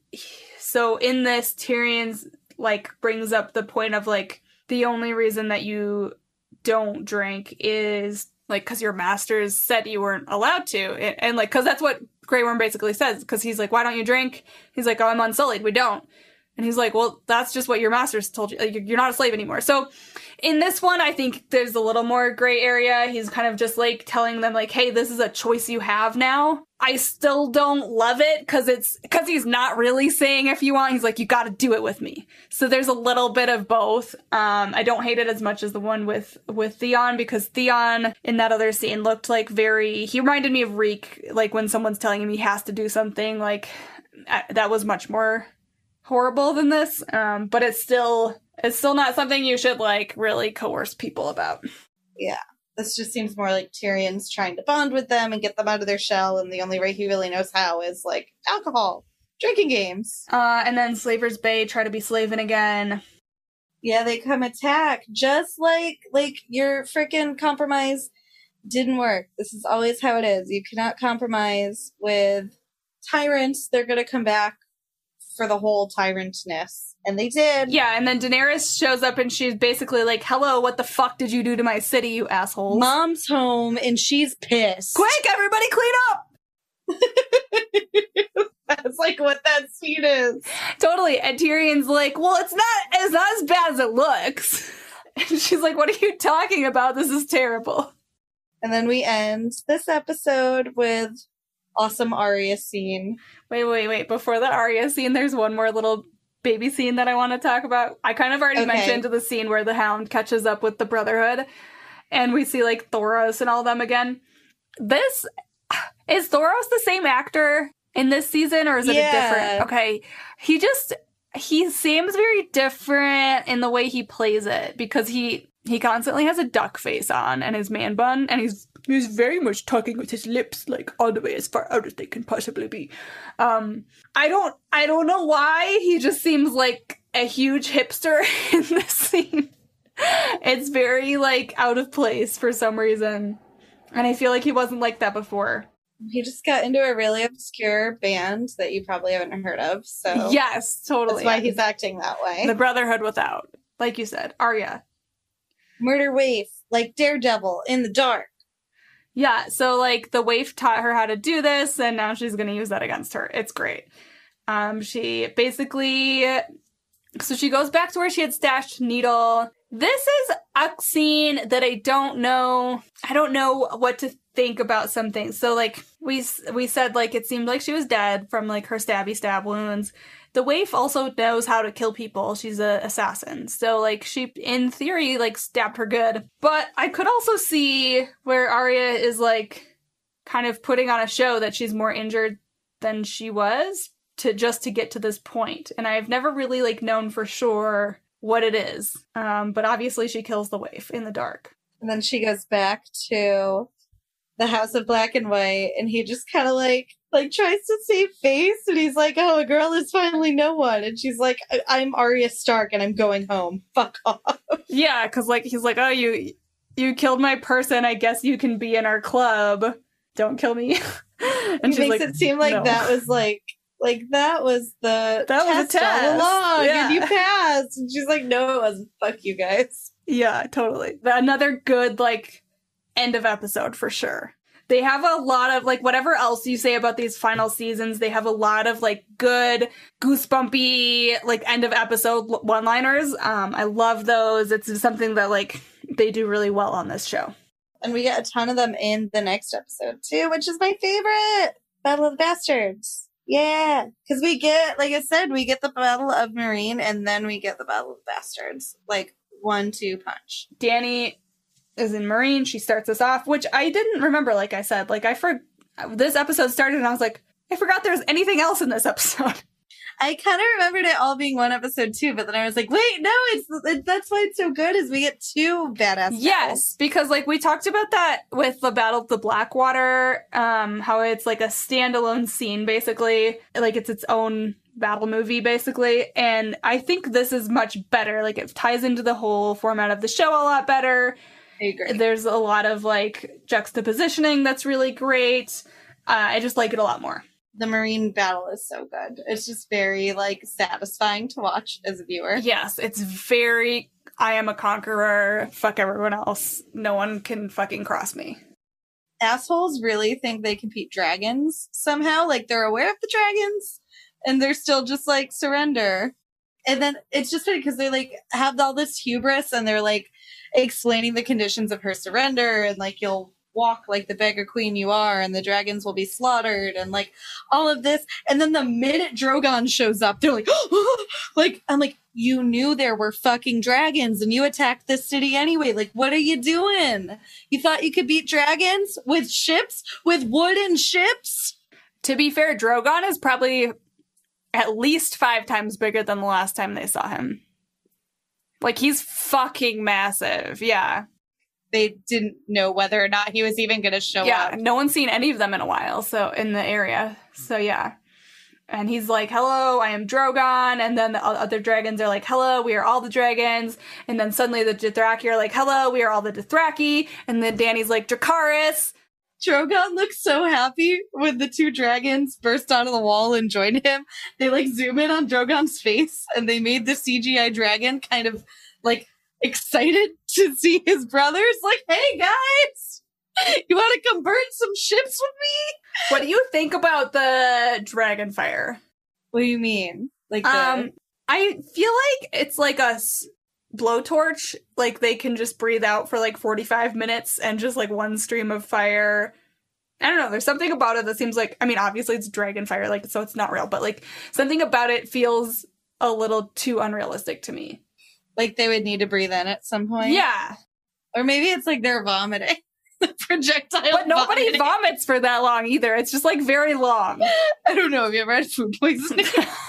so in this, Tyrion's like brings up the point of like the only reason that you don't drink is like because your masters said you weren't allowed to, and, and like because that's what Grey Worm basically says, because he's like, why don't you drink? He's like, oh, I'm Unsullied, we don't. And he's like, well, that's just what your masters told you. Like, you're not a slave anymore. So in this one, I think there's a little more gray area. He's kind of just like telling them like, hey, this is a choice you have now. I still don't love it because it's because he's not really saying if you want. He's like, you got to do it with me. So there's a little bit of both. Um, I don't hate it as much as the one with with Theon, because Theon in that other scene looked like very, he reminded me of Reek, like when someone's telling him he has to do something, like I, that was much more horrible than this, um, but it's still it's still not something you should like really coerce people about. Yeah, this just seems more like Tyrion's trying to bond with them and get them out of their shell, and the only way he really knows how is like alcohol, drinking games. Uh, and then Slaver's Bay try to be slaving again. Yeah, they come attack just like like your freaking compromise didn't work. This is always how it is. You cannot compromise with tyrants. They're gonna come back for the whole tyrantness. And they did. Yeah, and then Daenerys shows up and she's basically like, hello, what the fuck did you do to my city, you assholes? Mom's home and she's pissed. Quick, everybody clean up! That's like what that scene is. Totally. And Tyrion's like, well, it's not, it's not as bad as it looks. And she's like, what are you talking about? This is terrible. And then we end this episode with awesome Arya scene. Wait, wait, wait. Before the Arya scene, there's one more little baby scene that I want to talk about. I kind of already Okay. mentioned the scene where the Hound catches up with the Brotherhood, and we see, like, Thoros and all them again. This, is Thoros the same actor in this season, or is it Yeah. a different? Okay. He just, he seems very different in the way he plays it, because he, he constantly has a duck face on and his man bun, and he's He's very much talking with his lips, like, all the way as far out as they can possibly be. Um, I don't, I don't know why. He just seems like a huge hipster in this scene. It's very, like, out of place for some reason. And I feel like he wasn't like that before. He just got into a really obscure band that you probably haven't heard of, so... Yes, totally. That's why he's acting that way. The Brotherhood without, like you said, Arya. Murder waif, like Daredevil, in the dark. Yeah, so, like, the waif taught her how to do this, and now she's gonna use that against her. It's great. Um, she basically... So she goes back to where she had stashed Needle. This is a scene that I don't know... I don't know what to think about some things. So, like, we we said, like, it seemed like she was dead from, like, her stabby stab wounds. The waif also knows how to kill people. She's an assassin. So, like, she, in theory, like, stabbed her good. But I could also see where Arya is, like, kind of putting on a show that she's more injured than she was to just to get to this point. And I've never really, like, known for sure what it is. Um, but obviously she kills the waif in the dark. And then she goes back to the House of Black and White, and he just kind of like like tries to save face, and he's like, "Oh, a girl is finally no one," and she's like, I- "I'm Arya Stark, and I'm going home. Fuck off." Yeah, because like he's like, "Oh, you you killed my person. I guess you can be in our club. Don't kill me." And he she's makes like, it seem like no. that was like like that was the That was a test all test. along, Yeah. and you passed. And she's like, "No, it wasn't. Fuck you guys." Yeah, totally. Another good like end of episode for sure. They have a lot of, like, whatever else you say about these final seasons, they have a lot of, like, good, goosebumpy, like, end of episode one-liners. Um, I love those. It's something that, like, they do really well on this show. And we get a ton of them in the next episode, too, which is my favorite. Battle of the Bastards. Yeah. Because we get, like I said, we get the Battle of Meereen, and then we get the Battle of the Bastards. Like, one, two punch. Dany is in Meereen. She starts us off, which I didn't remember, like I said. Like, I for this episode started, and I was like, I forgot there was anything else in this episode. I kind of remembered it all being one episode, too, but then I was like, wait, no, it's it, that's why it's so good, is we get two badass battles. Yes, because, like, we talked about that with the Battle of the Blackwater, um, how it's, like, a standalone scene, basically. Like, it's its own battle movie, basically. And I think this is much better. Like, it ties into the whole format of the show a lot better. I agree. There's a lot of, like, juxtapositioning that's really great. Uh, I just like it a lot more. The Meereen battle is so good. It's just very, like, satisfying to watch as a viewer. Yes, it's very, I am a conqueror, fuck everyone else. No one can fucking cross me. Assholes really think they can beat dragons somehow. Like, they're aware of the dragons, and they're still just, like, surrender. And then it's just funny because they, like, have all this hubris, and they're, like, explaining the conditions of her surrender, and like, you'll walk like the beggar queen you are, and the dragons will be slaughtered, and like all of this. And then the minute Drogon shows up, they're like, oh! Like, I'm like, you knew there were fucking dragons, and you attacked this city anyway. Like, what are you doing? You thought you could beat dragons with ships, with wooden ships? To be fair, Drogon is probably at least five times bigger than the last time they saw him. Like, he's fucking massive, yeah. They didn't know whether or not he was even going to show yeah, up. Yeah, no one's seen any of them in a while, so, in the area. So, yeah. And he's like, hello, I am Drogon. And then the other dragons are like, hello, we are all the dragons. And then suddenly the Dothraki are like, hello, we are all the Dothraki. And then Dany's like, Dracarys. Drogon looks so happy when the two dragons burst out of the wall and join him. They like zoom in on Drogon's face, and they made the C G I dragon kind of like excited to see his brothers. Like, hey guys, you want to come burn some ships with me? What do you think about the dragon fire? What do you mean? Like, the- um, I feel like it's like a blowtorch. Like, they can just breathe out for like forty-five minutes and just like one stream of fire. I don't know, there's something about it that seems like, I mean, obviously it's dragon fire, like, so it's not real, but like something about it feels a little too unrealistic to me. Like they would need to breathe in at some point? Yeah. Or maybe it's like they're vomiting. The projectile But nobody vomiting. vomits for that long either. It's just like very long. I don't know. Have you ever had food poisoning?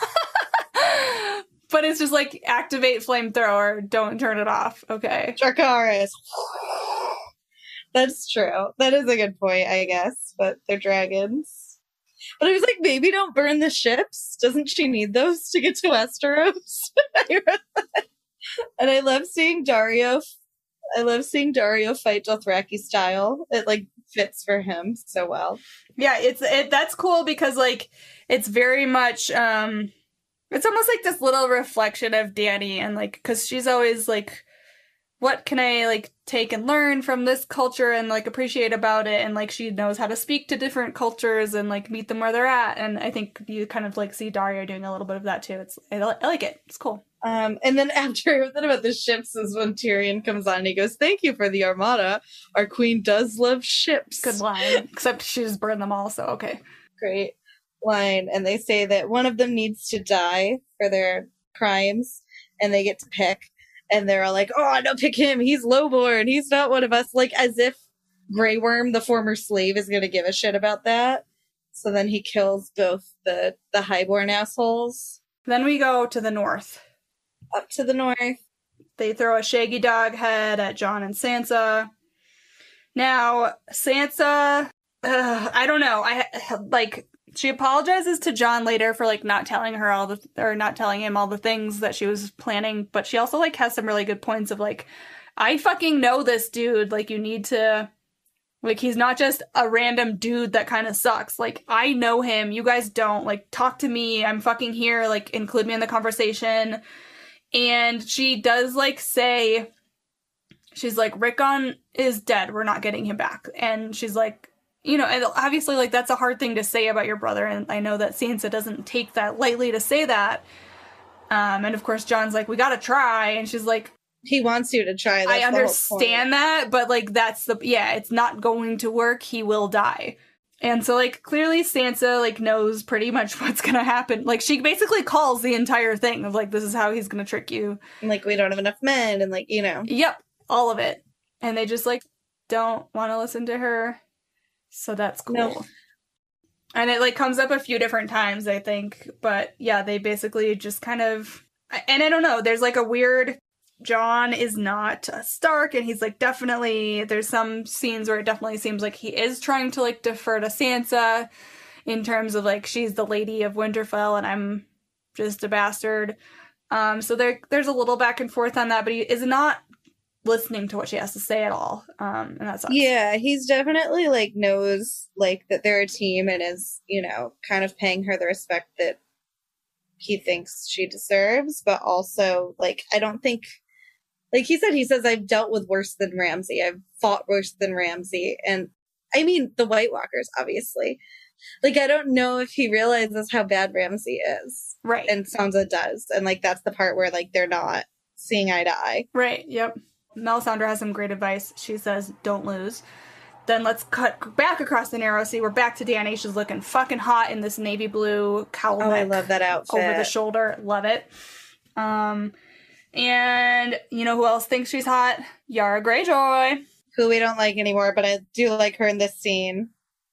But it's just like, activate flamethrower, don't turn it off. Okay. Dracarys. That's true. That is a good point, I guess. But they're dragons. But I was like, maybe don't burn the ships. Doesn't she need those to get to Westeros? I read that. And I love seeing Dario. I love seeing Dario fight Dothraki style. It like fits for him so well. Yeah, it's it. That's cool because like it's very much. um It's almost like this little reflection of Dany, and like because she's always like, what can I like take and learn from this culture and like appreciate about it, and like she knows how to speak to different cultures and like meet them where they're at, and I think you kind of like see Dario doing a little bit of that too. It's I, I like it. It's cool. Um, and then after I thought about the ships is when Tyrion comes on and he goes, "Thank you for the armada. Our queen does love ships." Good line. Except she just burned them all, so okay. Great line. And they say that one of them needs to die for their crimes, and they get to pick. And they're all like, "Oh, no, pick him. He's lowborn. He's not one of us." Like, as if Grey Worm, the former slave, is going to give a shit about that. So then he kills both the, the highborn assholes. Then we go to the north. Up to the north. They throw a shaggy dog head at Jon and Sansa. Now, Sansa, uh, I don't know. I like she apologizes to Jon later for like not telling her all the or not telling him all the things that she was planning, but she also like has some really good points of like, I fucking know this dude. Like, you need to, like, he's not just a random dude that kind of sucks. Like, I know him. You guys don't. Like, talk to me. I'm fucking here. Like, include me in the conversation. And she does like say, she's like, Rickon is dead. We're not getting him back. And she's like, you know, and obviously, like, that's a hard thing to say about your brother, and I know that Sansa doesn't take that lightly to say that. Um, and of course, Jon's like, we gotta try, and she's like, he wants you to try. That's I understand that, but, like, that's the, yeah, it's not going to work. He will die. And so, like, clearly Sansa, like, knows pretty much what's gonna happen. Like, she basically calls the entire thing of, like, this is how he's gonna trick you. And, like, we don't have enough men, and, like, you know. Yep, all of it. And they just, like, don't want to listen to her. So that's cool. No. And it, like, comes up a few different times, I think. But, yeah, they basically just kind of... And I don't know, there's, like, a weird... Jon is not a Stark, and he's, like, definitely... There's some scenes where it definitely seems like he is trying to, like, defer to Sansa in terms of, like, she's the Lady of Winterfell, and I'm just a bastard. Um, so there, there's a little back and forth on that, but he is not listening to what she has to say at all. Um, and that sucks. Yeah, he's definitely, like, knows, like, that they're a team and is, you know, kind of paying her the respect that he thinks she deserves, but also, like, I don't think, like he said, he says, I've dealt with worse than Ramsay. I've fought worse than Ramsay. And, I mean, the White Walkers, obviously. Like, I don't know if he realizes how bad Ramsay is. Right. And Sansa does. And, like, that's the part where, like, they're not seeing eye to eye. Right, yep. Melisandre has some great advice. She says, don't lose. Then let's cut back across the Narrow Sea. We're back to Dany. She's looking fucking hot in this navy blue cowl Oh, neck I love that outfit. over the shoulder. Love it. Um, and you know who else thinks she's hot? Yara Greyjoy. Who we don't like anymore, but I do like her in this scene.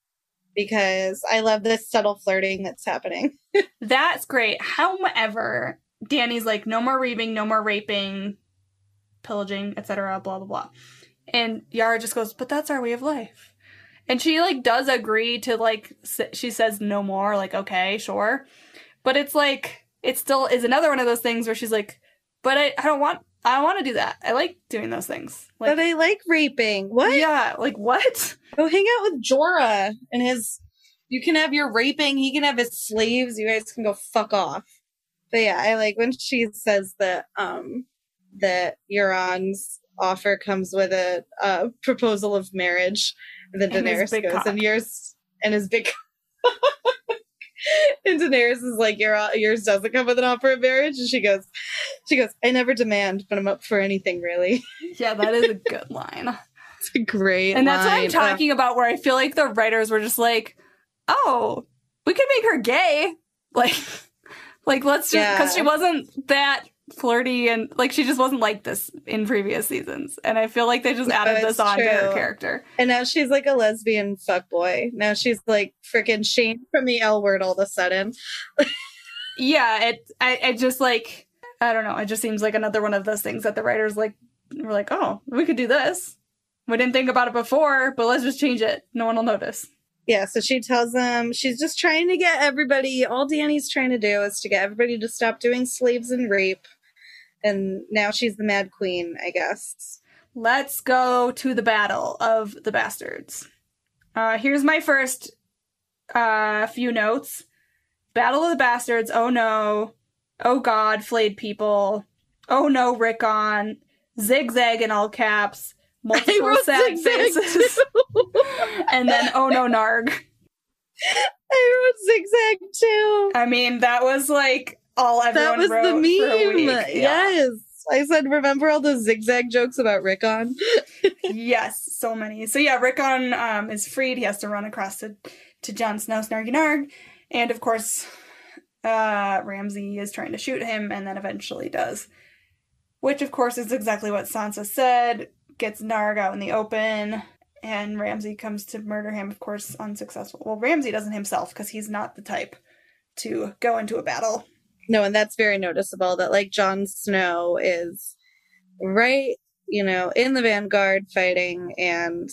Because I love this subtle flirting that's happening. That's great. However, Dany's like, no more reaving, no more raping, pillaging, et cetera, blah, blah, blah. And Yara just goes, but that's our way of life. And she, like, does agree to, like, s- she says no more, like, okay, sure. But it's, like, it still is another one of those things where she's like, but I, I don't want, I don't want to do that. I like doing those things. Like, but I like raping. What? Yeah, like, what? Go hang out with Jorah and his, you can have your raping, he can have his slaves, you guys can go fuck off. But yeah, I like when she says that, um, that Euron's offer comes with a, a proposal of marriage, and then And his Daenerys big goes, cock. and yours, and his big and Daenerys is like, Your, yours doesn't come with an offer of marriage, and she goes, she goes, I never demand, but I'm up for anything, really. Yeah, that is a good line. It's a great And that's what line. I'm talking uh, about, where I feel like the writers were just like, oh, we could make her gay. Like, like let's just, because Yeah. she wasn't that flirty, and like she just wasn't like this in previous seasons. And I feel like they just No, added it's this on to true. her character. And now she's like a lesbian fuckboy. Now she's like freaking Shane from the L Word all of a sudden. Yeah, it, I, it just like, I don't know. It just seems like another one of those things that the writers like were like, oh, we could do this. We didn't think about it before, but let's just change it. No one will notice. Yeah, so she tells them she's just trying to get everybody, all Dany's trying to do is to get everybody to stop doing slaves and rape. And now she's the Mad Queen, I guess. Let's go to the Battle of the Bastards. Uh, here's my first uh, few notes. Battle of the Bastards, oh no. Oh god, flayed people. Oh no, Rickon. Zigzag in all caps. Multiple sad faces. And then, oh no, Narg. I wrote Zigzag too. I mean, that was like all everyone That was wrote the for a meme. week. Yeah. Yes. I said, remember all the zigzag jokes about Rickon? Yes, so many. So yeah, Rickon um, is freed. He has to run across to, to Jon Snow, Snarky Narg. And of course, uh, Ramsay is trying to shoot him and then eventually does. Which of course is exactly what Sansa said. Gets Narg out in the open. And Ramsay comes to murder him, of course, unsuccessful. Well, Ramsay doesn't himself because he's not the type to go into a battle. No, and that's very noticeable that, like, Jon Snow is right, you know, in the vanguard fighting, and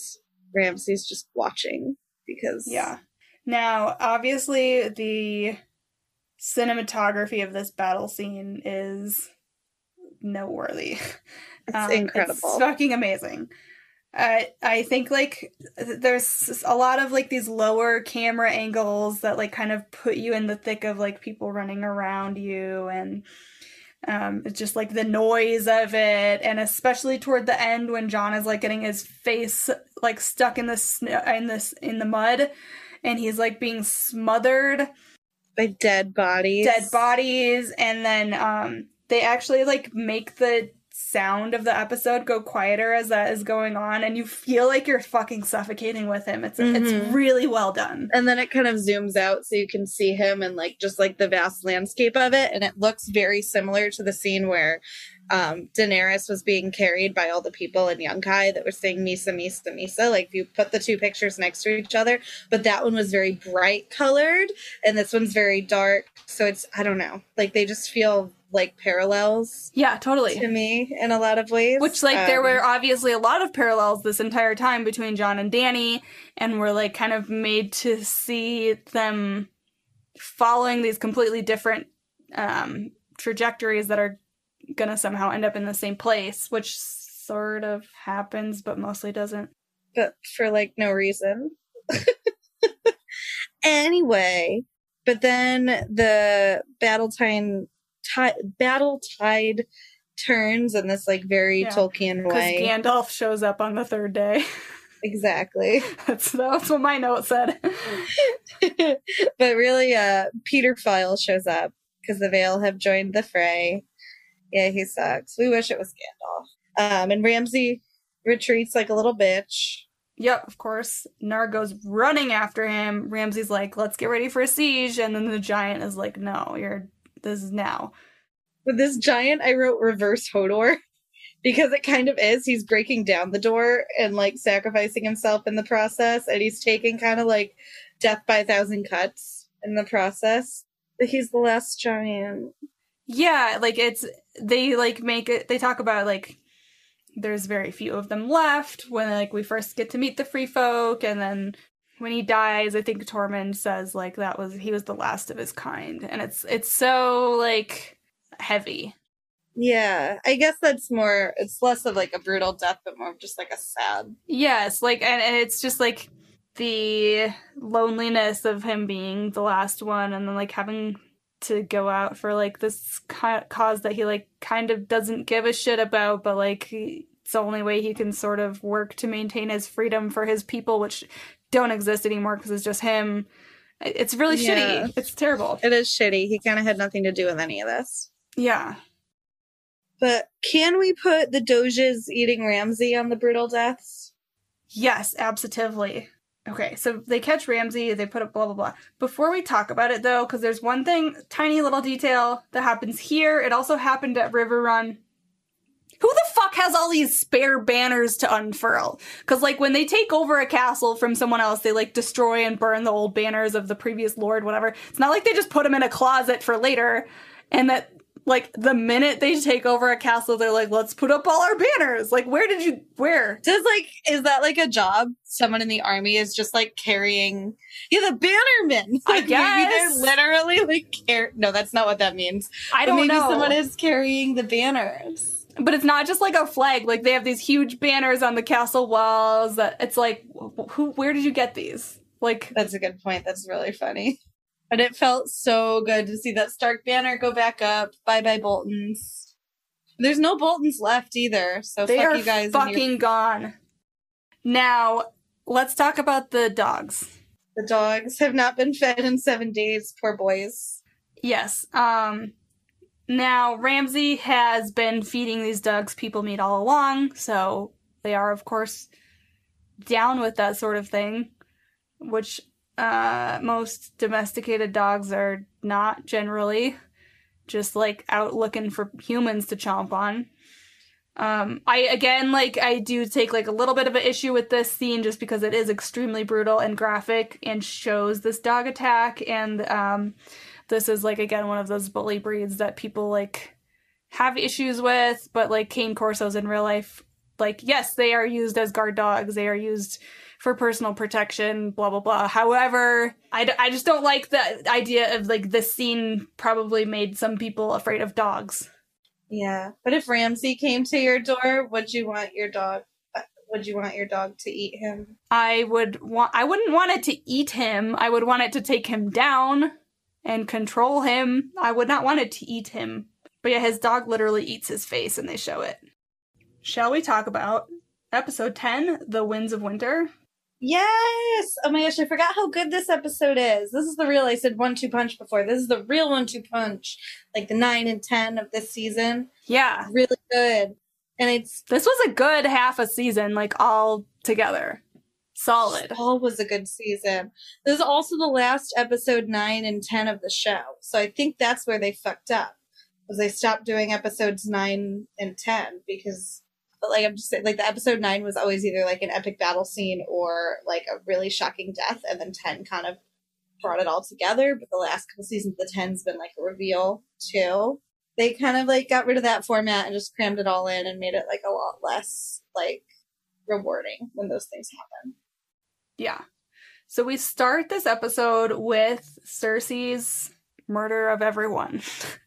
Ramsay's just watching because Yeah. Now, obviously, the cinematography of this battle scene is noteworthy. it's Um, incredible. It's fucking amazing. I I think like there's a lot of like these lower camera angles that like kind of put you in the thick of like people running around you, and um it's just like the noise of it, and especially toward the end when Jon is like getting his face like stuck in the snow in this in the mud, and he's like being smothered by dead bodies. Dead bodies, and then um they actually like make the sound of the episode go quieter as that is going on, and you feel like you're fucking suffocating with him. It's mm-hmm. It's really well done. And then it kind of zooms out so you can see him and like just like the vast landscape of it, and it looks very similar to the scene where um Daenerys was being carried by all the people in Yunkai that were saying Misa, Misa, Misa. Like if you put the two pictures next to each other, but that one was very bright colored and this one's very dark, so it's, I don't know, like they just feel like parallels. Yeah, totally. To me in a lot of ways. Which like um, there were obviously a lot of parallels this entire time between Jon and Dany, and we're like kind of made to see them following these completely different um, trajectories that are gonna somehow end up in the same place, which sort of happens but mostly doesn't. But for like no reason. Anyway, but then the battle time T- battle tide turns in this like very yeah, Tolkien way. Because Gandalf shows up on the third day. Exactly. that's that's what my note said. But really, uh, Peter File shows up because the Vale have joined the fray. Yeah, he sucks. We wish it was Gandalf. Um, and Ramsay retreats like a little bitch. Yep, of course. Nar goes running after him. Ramsay's like, "Let's get ready for a siege," and then the giant is like, "No, you're." This is now. With this giant, I wrote reverse Hodor because it kind of is. He's breaking down the door and like sacrificing himself in the process, and he's taking kind of like death by a thousand cuts in the process. But he's the last giant. Yeah, like it's they like make it. They talk about like there's very few of them left when like we first get to meet the free folk, and then. When he dies, I think Tormund says like that was he was the last of his kind, and it's it's so like heavy. Yeah, I guess that's more. It's less of like a brutal death, but more of just like a sad. Yes, like and, and it's just like the loneliness of him being the last one, and then like having to go out for like this ca- cause that he like kind of doesn't give a shit about, but like he, it's the only way he can sort of work to maintain his freedom for his people, which. Don't exist anymore because it's just him. It's really yeah. shitty. It's terrible. It is shitty. He kind of had nothing to do with any of this. Yeah. But can we put the Doges eating Ramsay on the brutal deaths? Yes, absolutely. Okay, so they catch Ramsay, they put up blah, blah, blah. Before we talk about it, though, because there's one thing, tiny little detail that happens here. It also happened at River Run. Who the fuck has all these spare banners to unfurl? Because, like, when they take over a castle from someone else, they, like, destroy and burn the old banners of the previous lord, whatever. It's not like they just put them in a closet for later, and that, like, the minute they take over a castle, they're like, let's put up all our banners. Like, where did you, where? Does, like, is that, like, a job? Someone in the army is just, like, carrying, yeah, the bannermen. Like, I guess. Maybe they're literally, like, car- no, that's not what that means. I don't but maybe know. Maybe someone is carrying the banners. But it's not just like a flag. Like they have these huge banners on the castle walls. That it's like, who? Where did you get these? Like that's a good point. That's really funny. But it felt so good to see that Stark banner go back up. Bye bye Boltons. There's no Boltons left either. So they fuck are you guys. Fucking your- gone. Now let's talk about the dogs. The dogs have not been fed in seven days. Poor boys. Yes. Um. Now, Ramsay has been feeding these dogs people meat all along, so they are, of course, down with that sort of thing, which uh, most domesticated dogs are not generally, just, like, out looking for humans to chomp on. Um, I, again, like, I do take, like, a little bit of an issue with this scene just because it is extremely brutal and graphic and shows this dog attack, and, um... this is, like, again, one of those bully breeds that people, like, have issues with, but, like, cane corsos in real life, like, yes, they are used as guard dogs. They are used for personal protection, blah, blah, blah. However, I, d- I just don't like the idea of, like, this scene probably made some people afraid of dogs. Yeah. But if Ramsay came to your door, would you want your dog, would you want your dog to eat him? I would want, I wouldn't want it to eat him. I would want it to take him down and control him. I would not want it to eat him. But yeah, his dog literally eats his face and they show it. Shall we talk about episode ten, The Winds of Winter? Yes! Oh my gosh, I forgot how good this episode is. This is the real, I said one two punch before. This is the real one two punch. Like the nine and ten of this season. Yeah. Really good. And it's... This was a good half a season, like, all together. Solid. All was a good season. This is also the last episode nine and ten of the show. So I think that's where they fucked up. Was they stopped doing episodes nine and ten because... But like I'm just saying, like the episode nine was always either like an epic battle scene or like a really shocking death, and then ten kind of brought it all together. But the last couple seasons, the ten's been like a reveal too. They kind of like got rid of that format and just crammed it all in and made it like a lot less like rewarding when those things happen. Yeah. So we start this episode with Cersei's murder of everyone.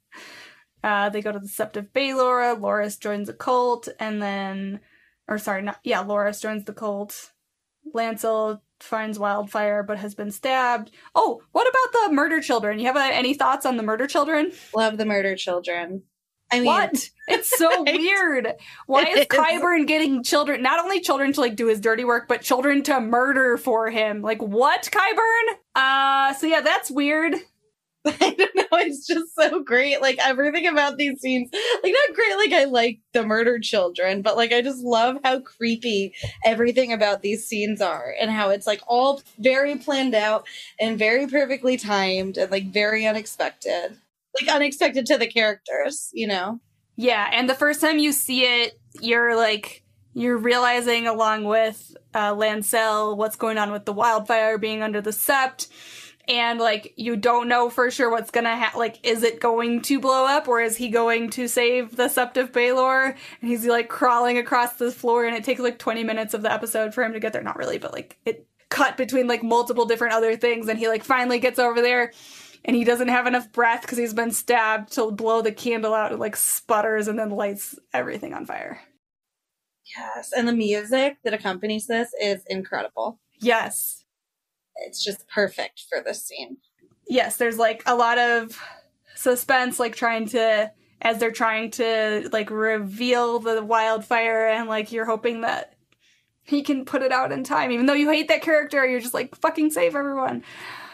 Uh, they go to the Sept of Baelor, Loras joins the cult, and then, or sorry, not, yeah, Loras joins the cult. Lancel finds Wildfire but has been stabbed. Oh, what about the murder children? You have uh, any thoughts on the murder children? Love the murder children. I mean, what? It's so weird. Why is Qyburn getting children, not only children to like do his dirty work, but children to murder for him? Like, what, Qyburn? Uh, so yeah, that's weird. I don't know, it's just so great. Like, everything about these scenes, like, not great, like, I like the murder children, but, like, I just love how creepy everything about these scenes are, and how it's, like, all very planned out, and very perfectly timed, and, like, very unexpected. Like, unexpected to the characters, you know? Yeah, and the first time you see it, you're, like, you're realizing, along with uh, Lancel, what's going on with the Wildfire being under the Sept. And, like, you don't know for sure what's gonna happen. Like, is it going to blow up, or is he going to save the Sept of Baelor? And he's, like, crawling across the floor, and it takes, like, twenty minutes of the episode for him to get there. Not really, but, like, it cut between, like, multiple different other things, and he, like, finally gets over there, and he doesn't have enough breath because he's been stabbed to blow the candle out. It, like, sputters and then lights everything on fire. Yes, and the music that accompanies this is incredible. Yes. It's just perfect for this scene. Yes, there's, like, a lot of suspense, like, trying to, as they're trying to, like, reveal the Wildfire, and, like, you're hoping that he can put it out in time, even though you hate that character, you're just like, fucking save everyone.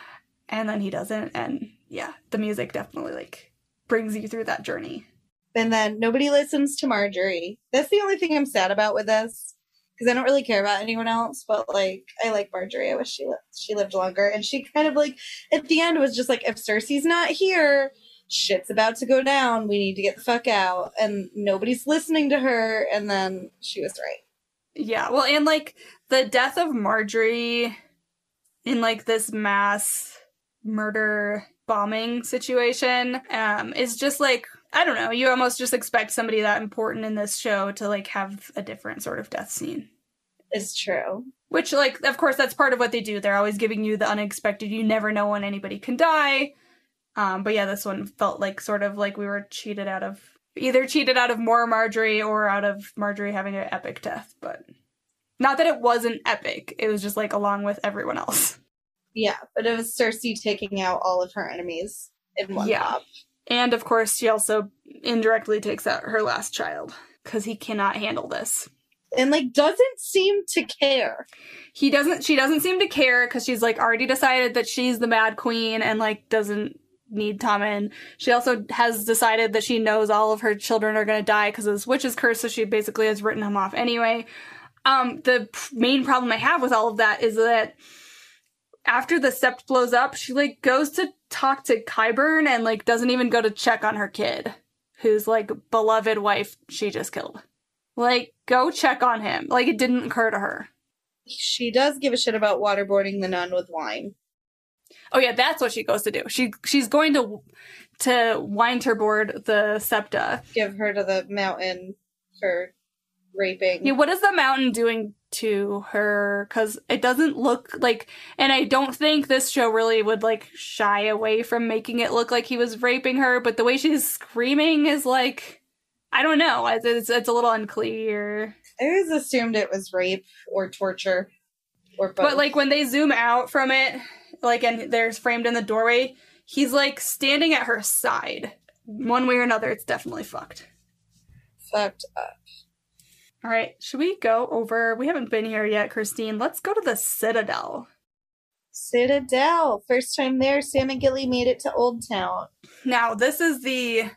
And then he doesn't, and, yeah, the music definitely, like, brings you through that journey. And then nobody listens to Marjorie. That's the only thing I'm sad about with this. Because I don't really care about anyone else, but, like, I like Marjorie. I wish she, li- she lived longer. And she kind of, like, at the end was just like, if Cersei's not here, shit's about to go down. We need to get the fuck out. And nobody's listening to her. And then she was right. Yeah, well, and, like, the death of Marjorie in, like, this mass murder bombing situation um, is just, like, I don't know, you almost just expect somebody that important in this show to, like, have a different sort of death scene. It's true. Which, like, of course, that's part of what they do. They're always giving you the unexpected. You never know when anybody can die. Um, but yeah, this one felt like sort of like we were cheated out of, either cheated out of more Marjorie or out of Marjorie having an epic death. But not that it wasn't epic. It was just, like, along with everyone else. Yeah, but it was Cersei taking out all of her enemies in one yeah. pop. And, of course, she also indirectly takes out her last child, because he cannot handle this. And, like, doesn't seem to care. He doesn't, she doesn't seem to care, because she's, like, already decided that she's the Mad Queen, and, like, doesn't need Tommen. She also has decided that she knows all of her children are gonna die because of this witch's curse, so she basically has written them off anyway. Um, the p- main problem I have with all of that is that after the Sept blows up, she, like, goes to talk to Qyburn and, like, doesn't even go to check on her kid, whose, like, beloved wife she just killed. Like, go check on him. Like, it didn't occur to her. She does give a shit about waterboarding the nun with wine. Oh yeah, that's what she goes to do. She she's going to to winterboard the Septa. Give her to the mountain for raping. Yeah, what is the mountain doing to her, because it doesn't look like, and I don't think this show really would like shy away from making it look like he was raping her, but the way she's screaming is like, I don't know, it's, it's, it's a little unclear. I always assumed it was rape or torture or both. But like when they zoom out from it, like, and there's framed in the doorway, he's like standing at her side. One way or another, it's definitely fucked. Fucked up. All right, should we go over? We haven't been here yet, Christine. Let's go to the Citadel. Citadel. First time there, Sam and Gilly made it to Old Town. Now, this is the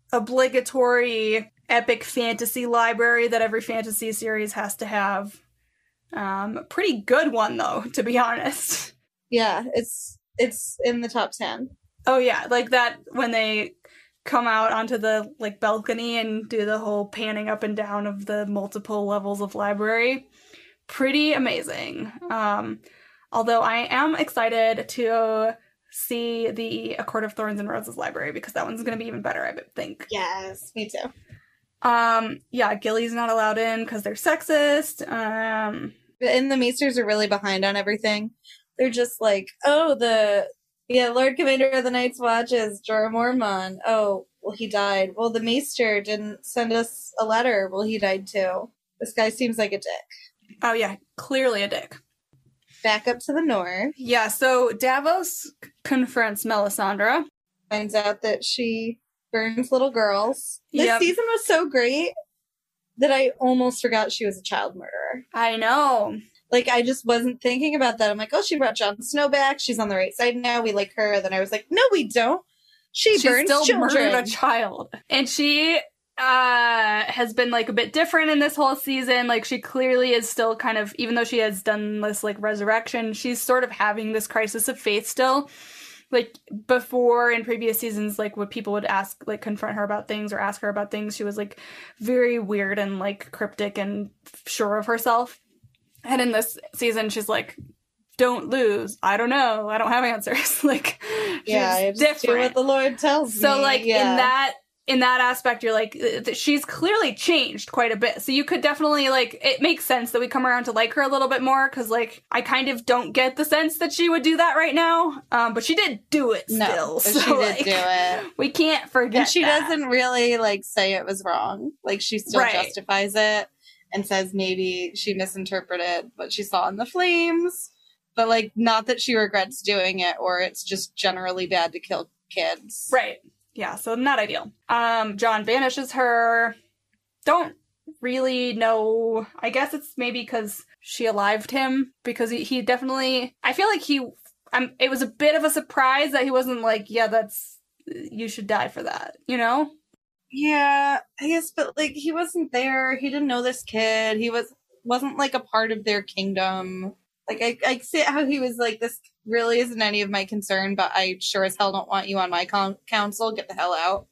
obligatory epic fantasy library that every fantasy series has to have. Um, a pretty good one, though, to be honest. Yeah, it's it's in the top ten. Oh, yeah, like that when they come out onto the like balcony and do the whole panning up and down of the multiple levels of library. Pretty amazing. Um, although I am excited to see the A Court of Thorns and Roses library, because that one's going to be even better, I think. Yes, me too. Um, yeah, Gilly's not allowed in because they're sexist. Um, and the Meesters are really behind on everything. They're just like, oh, the yeah, Lord Commander of the Night's Watch is Jorah Mormont. Oh, well, he died. Well, the Meester didn't send us a letter. Well, he died too. This guy seems like a dick. Oh, yeah, clearly a dick. Back up to the north. Yeah, so Davos confronts Melisandre. Finds out that she burns little girls. This Yep. season was so great that I almost forgot she was a child murderer. I know. Like, I just wasn't thinking about that. I'm like, oh, she brought Jon Snow back. She's on the right side now. We like her. Then I was like, no, we don't. She, she burns still children. murdered a child. And she uh, has been, like, a bit different in this whole season. Like, she clearly is still kind of, even though she has done this, like, resurrection, she's sort of having this crisis of faith still. Like, before, in previous seasons, like, when people would ask, like, confront her about things or ask her about things, she was, like, very weird and, like, cryptic and sure of herself. And in this season, she's like, don't lose. I don't know. I don't have answers. Like, yeah, she's I just do what the Lord tells so, me. So, like, yeah. in that in that aspect, you're like, she's clearly changed quite a bit. So you could definitely, like, it makes sense that we come around to like her a little bit more, because, like, I kind of don't get the sense that she would do that right now. Um, but she did do it no, still. But so, she did like, do it. We can't forget And she that. doesn't really, like, say it was wrong. Like, she still Right. justifies it and says maybe she misinterpreted what she saw in the flames. But, like, not that she regrets doing it, or it's just generally bad to kill kids. Right. Yeah, so not ideal. Um, Jon banishes her. Don't really know. I guess it's maybe because she alived him, because he, he definitely, I feel like he, um, it was a bit of a surprise that he wasn't like, yeah, that's, you should die for that, you know? Yeah, I guess, but, like, he wasn't there. He didn't know this kid. He was, wasn't, like, a part of their kingdom. Like, I, I see how he was like, this really isn't any of my concern, but I sure as hell don't want you on my con- council. Get the hell out.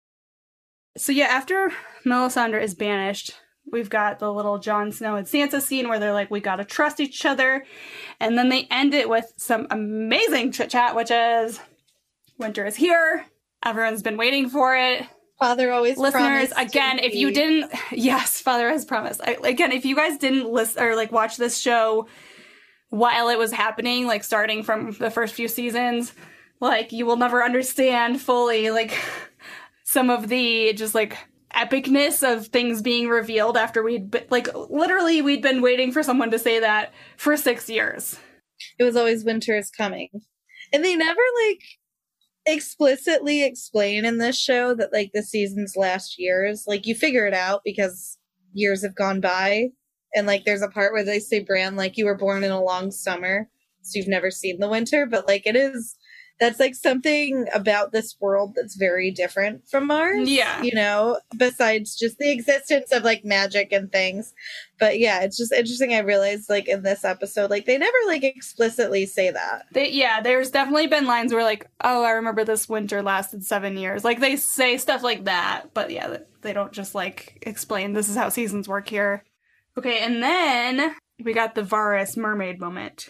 So yeah, after Melisandre is banished, we've got the little Jon Snow and Sansa scene where they're like, we gotta trust each other. And then they end it with some amazing chit-chat, which is, winter is here. Everyone's been waiting for it. Father always Listeners, promised again, to if you be- didn't, yes, Father has promised. I, again, if you guys didn't listen or like watch this show while it was happening, like starting from the first few seasons, like you will never understand fully like some of the just like epicness of things being revealed after we'd been, like literally we'd been waiting for someone to say that for six years. It was always winter is coming. And they never like explicitly explain in this show that like the seasons last years. Like you figure it out because years have gone by. And, like, there's a part where they say, Bran, like, you were born in a long summer, so you've never seen the winter. But, like, it is, that's, like, something about this world that's very different from ours. Yeah. You know, besides just the existence of, like, magic and things. But, yeah, it's just interesting. I realized, like, in this episode, like, they never, like, explicitly say that. They, yeah, there's definitely been lines where, like, oh, I remember this winter lasted seven years. Like, they say stuff like that. But, yeah, they don't just, like, explain this is how seasons work here. Okay, and then we got the Varys mermaid moment.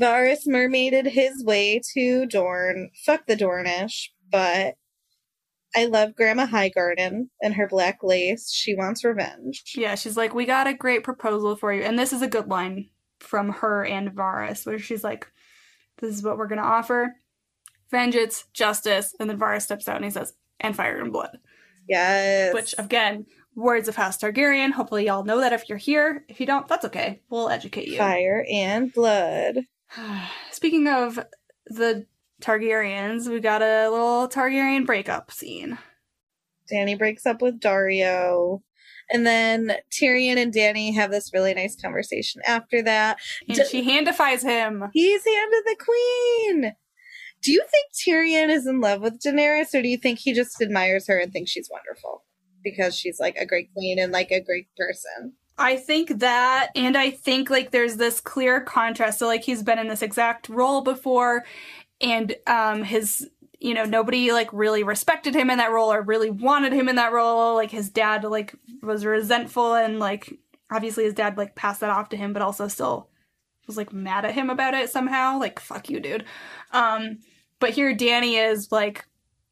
Varys mermaided his way to Dorne. Fuck the Dornish, but I love Grandma Highgarden and her black lace. She wants revenge. Yeah, she's like, we got a great proposal for you. And this is a good line from her and Varys, where she's like, this is what we're going to offer. Vengeance, justice. And then Varys steps out and he says, and fire and blood. Yes. Which, again, words of House Targaryen. Hopefully y'all know that if you're here. If you don't, that's okay. We'll educate you. Fire and blood. Speaking of the Targaryens, we got a little Targaryen breakup scene. Dany breaks up with Dario. And then Tyrion and Dany have this really nice conversation after that. And D- she handifies him. He's handed the queen. Do you think Tyrion is in love with Daenerys, or do you think he just admires her and thinks she's wonderful? Because she's like a great queen and like a great person. I think that, and I think like there's this clear contrast. So like he's been in this exact role before, and um his, you know, nobody like really respected him in that role or really wanted him in that role. Like his dad like was resentful, and like obviously his dad like passed that off to him, but also still was like mad at him about it somehow. Like, fuck you, dude. Um, but here Dany is like,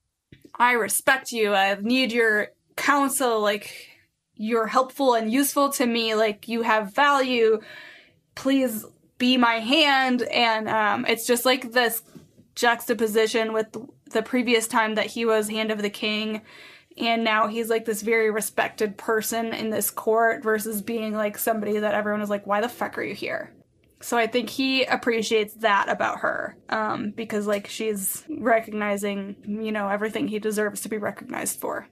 I respect you. I need your counsel. Like, you're helpful and useful to me. Like, you have value. Please be my hand. And um, it's just like this juxtaposition with the previous time that he was Hand of the King, and now he's like this very respected person in this court versus being like somebody that everyone is like, why the fuck are you here? So I think he appreciates that about her, um, because like she's recognizing, you know, everything he deserves to be recognized for.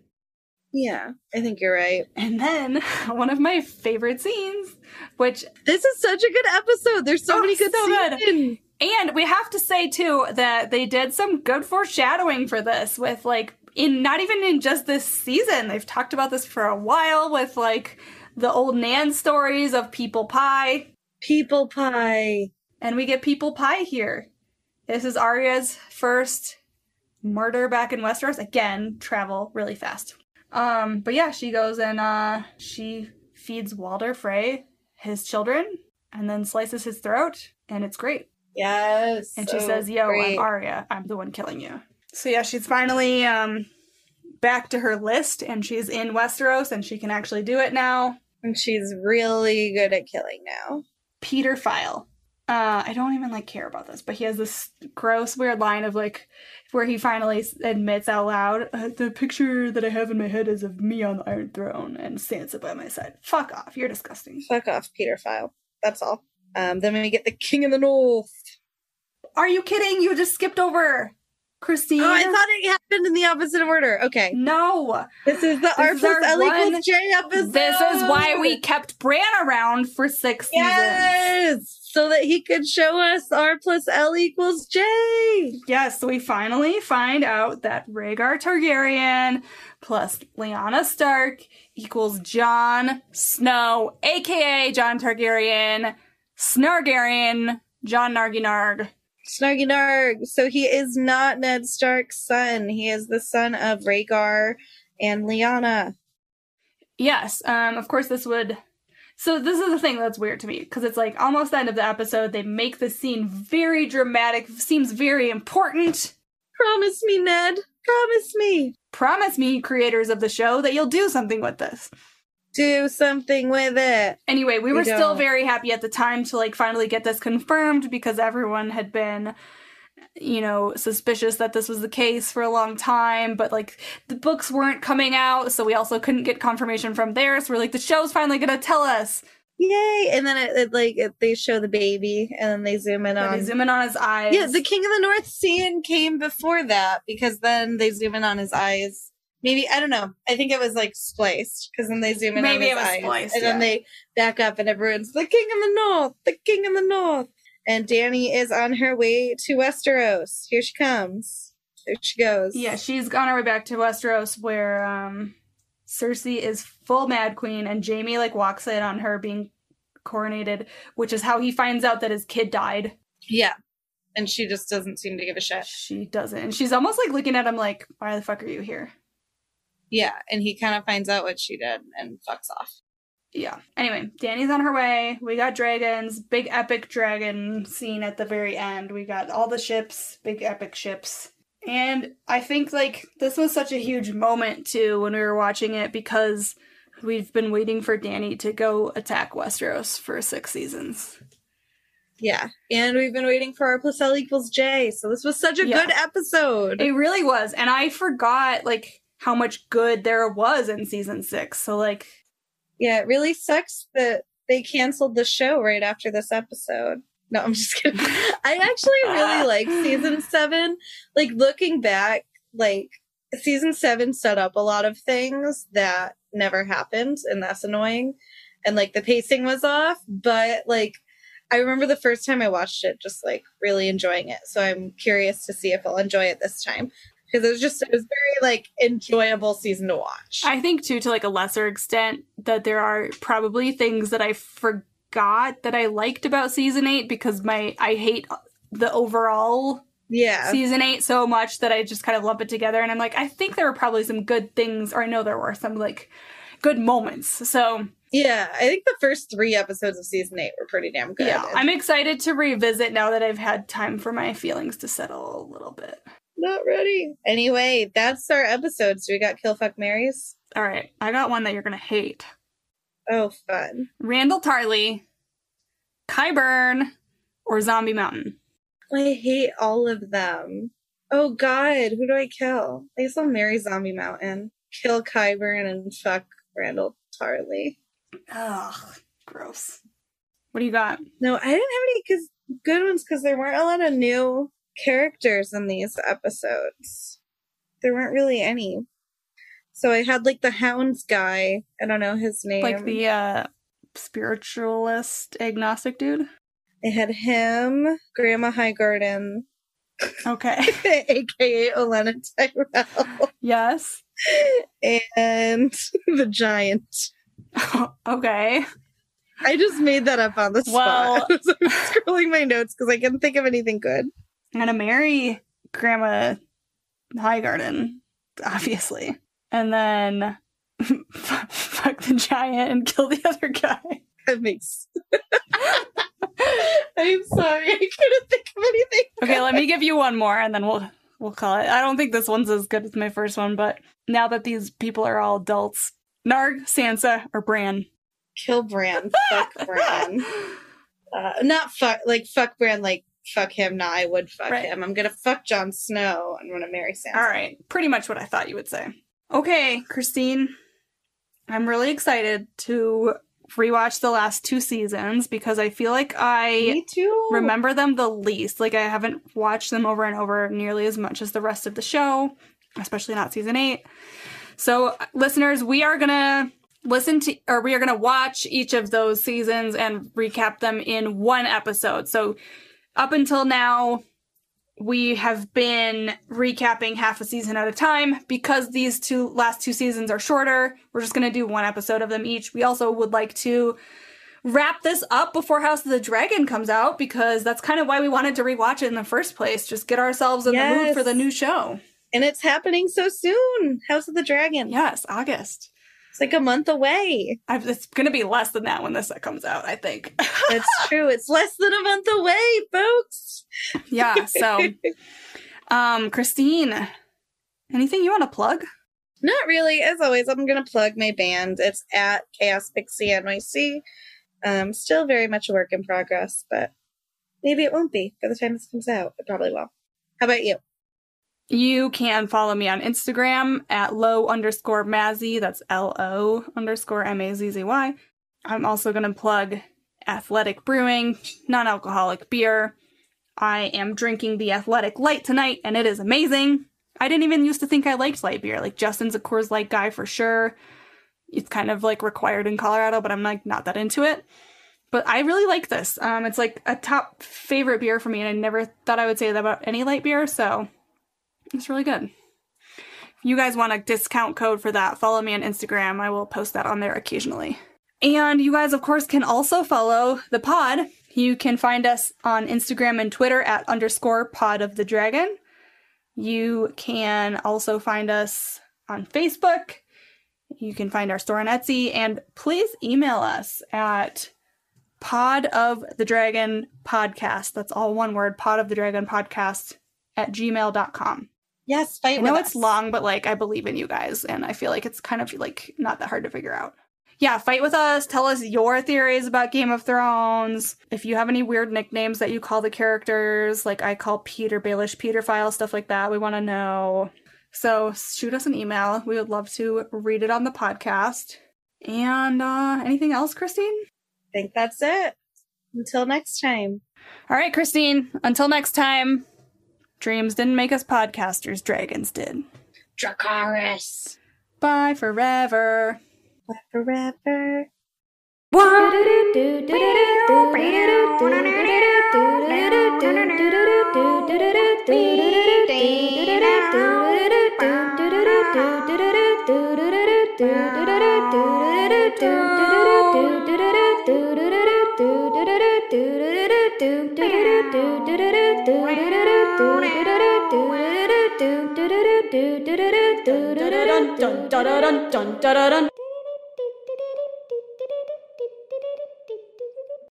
Yeah, I think you're right. And then one of my favorite scenes, which this is such a good episode. There's so oh, many good so scenes. Good. And we have to say, too, that they did some good foreshadowing for this with, like, in not even in just this season. They've talked about this for a while with, like, the old Nan stories of People Pie. People Pie. And we get People Pie here. This is Arya's first murder back in Westeros. Again, travel really fast. Um, but yeah, she goes and uh, she feeds Walder Frey his children and then slices his throat, and it's great. Yes. And she so says, yo, great. I'm Arya. I'm the one killing you. So yeah, she's finally um, back to her list, and she's in Westeros, and she can actually do it now. And she's really good at killing now. Peter File. Uh, I don't even, like, care about this, but he has this gross, weird line of, like, where he finally admits out loud, uh, the picture that I have in my head is of me on the Iron Throne and Sansa by my side. Fuck off. You're disgusting. Fuck off, Peter File. That's all. Um, then we get the King of the North. Are you kidding? You just skipped over Christine. Oh, I thought it happened in the opposite order. Okay. No. This is the R plus L equals J episode. This is why we kept Bran around for six yes! seasons. So that he could show us R plus L equals J. Yes, so we finally find out that Rhaegar Targaryen plus Lyanna Stark equals Jon Snow, aka Jon Targaryen, Snargaryen, Jon Nargy Narg. Snargy Narg. So he is not Ned Stark's son. He is the son of Rhaegar and Lyanna. Yes, um, of course this would... So this is the thing that's weird to me, because it's like almost the end of the episode, they make the scene very dramatic, seems very important. Promise me, Ned. Promise me. Promise me, creators of the show, that you'll do something with this. Do something with it. Anyway, we, we were don't. still very happy at the time to like finally get this confirmed, because everyone had been, you know, suspicious that this was the case for a long time, but like the books weren't coming out, so we also couldn't get confirmation from there. So we're like, the show's finally gonna tell us. Yay! And then it, it like it, they show the baby, and then they zoom in And on. they zoom in on his eyes. Yeah, the King of the North scene came before that, because then they zoom in on his eyes. Maybe, I don't know. I think it was like spliced, because then they zoom in Maybe on his it was eyes, spliced, and yeah. then they back up, and everyone's the King of the North, the King of the North. And Dany is on her way to Westeros. Here she comes. There she goes. Yeah, she's on her way back to Westeros, where um, Cersei is full Mad Queen, and Jaime like walks in on her being coronated, which is how he finds out that his kid died. Yeah. And she just doesn't seem to give a shit. She doesn't. And she's almost like looking at him like, why the fuck are you here? Yeah, and he kind of finds out what she did and fucks off. Yeah. Anyway, Dany's on her way. We got dragons. Big epic dragon scene at the very end. We got all the ships. Big epic ships. And I think, like, this was such a huge moment, too, when we were watching it, because we've been waiting for Dany to go attack Westeros for six seasons. Yeah, and we've been waiting for our plus L equals J, so this was such a Yeah. good episode. It really was, and I forgot, like, how much good there was in season six, so, like... Yeah, it really sucks that they canceled the show right after this episode. No, I'm just kidding. I actually really like season seven. Like, looking back, like, season seven set up a lot of things that never happened, and that's annoying. And, like, the pacing was off, but, like, I remember the first time I watched it just, like, really enjoying it. So I'm curious to see if I'll enjoy it this time. Because it was just, it was very, like, enjoyable season to watch. I think, too, to, like, a lesser extent, that there are probably things that I forgot that I liked about season eight, because my I hate the overall yeah. season eight so much that I just kind of lump it together. And I'm like, I think there were probably some good things, or I know there were some, like, good moments. So... Yeah, I think the first three episodes of season eight were pretty damn good. Yeah, I'm excited to revisit now that I've had time for my feelings to settle a little bit. Not ready. Anyway, that's our episode. So we got Kill Fuck Marys. All right, I got one that you're going to hate. Oh, fun. Randall Tarley, Qyburn, or Zombie Mountain? I hate all of them. Oh, God, who do I kill? I guess I'll marry Zombie Mountain, kill Qyburn, and fuck Randall Tarley. Ugh, gross. What do you got? No, I didn't have any cause, good ones because there weren't a lot of new characters in these episodes. There weren't really any. So I had, like, the Hounds guy. I don't know his name. Like the uh, spiritualist agnostic dude? I had him, Grandma Highgarden. Okay. A K A Olenna Tyrell. Yes. And the Giant. Okay. I just made that up on the spot. Well, so I'm scrolling my notes because I couldn't think of anything good. I'm gonna marry Grandma Highgarden, obviously. And then fuck the Giant and kill the other guy. That makes... I'm sorry, I couldn't think of anything good. Okay, let me give you one more and then we'll we'll call it. I don't think this one's as good as my first one, but now that these people are all adults, Narg, Sansa, or Bran? Kill Bran. Fuck Bran. Uh, not fuck, like, fuck Bran, like, fuck him. Nah, I would fuck right. him. I'm gonna fuck Jon Snow. I'm gonna marry Sansa. All right. Pretty much what I thought you would say. Okay, Christine. I'm really excited to rewatch the last two seasons because I feel like I Me too. remember them the least. Like, I haven't watched them over and over nearly as much as the rest of the show, especially not season eight. So, listeners, we are going to listen to, or we are going to watch each of those seasons and recap them in one episode. So, up until now, we have been recapping half a season at a time. Because these two last two seasons are shorter, we're just going to do one episode of them each. We also would like to wrap this up before House of the Dragon comes out, because that's kind of why we wanted to rewatch it in the first place. Just get ourselves in yes. the mood for the new show. And it's happening so soon. House of the Dragon. Yes, August. It's like a month away. I've, it's going to be less than that when this comes out, I think. That's true. It's less than a month away, folks. Yeah, so, um, Christine, anything you want to plug? Not really. As always, I'm going to plug my band. It's at Chaos Pixie N Y C. Um, still very much a work in progress, but maybe it won't be by the time this comes out. It probably will. How about you? You can follow me on Instagram at low underscore Mazzy. That's L O underscore M A Z Z Y. I'm also going to plug Athletic Brewing, non-alcoholic beer. I am drinking the Athletic Light tonight, and it is amazing. I didn't even used to think I liked light beer. Like, Justin's a Coors Light guy for sure. It's kind of, like, required in Colorado, but I'm, like, not that into it. But I really like this. Um, it's, like, a top favorite beer for me, and I never thought I would say that about any light beer, so it's really good. If you guys want a discount code for that, follow me on Instagram. I will post that on there occasionally. And you guys, of course, can also follow the pod. You can find us on Instagram and Twitter at underscore pod of the dragon. You can also find us on Facebook. You can find our store on Etsy. And please email us at pod of the dragon podcast. That's all one word, pod of the dragon podcast at gmail dot com. Yes, fight I with know us. it's long, but like I believe in you guys, and I feel like it's kind of like not that hard to figure out. Yeah, fight with us. Tell us your theories about Game of Thrones. If you have any weird nicknames that you call the characters, like I call Peter Baelish Peterfile, stuff like that, we want to know. So shoot us an email. We would love to read it on the podcast. And uh, anything else, Christine? I think that's it. Until next time. All right, Christine. Until next time. Dreams didn't make us podcasters. Dragons did. Dracarys. Bye forever. Bye forever. Dun dun dun dun dun dun dun dun dun.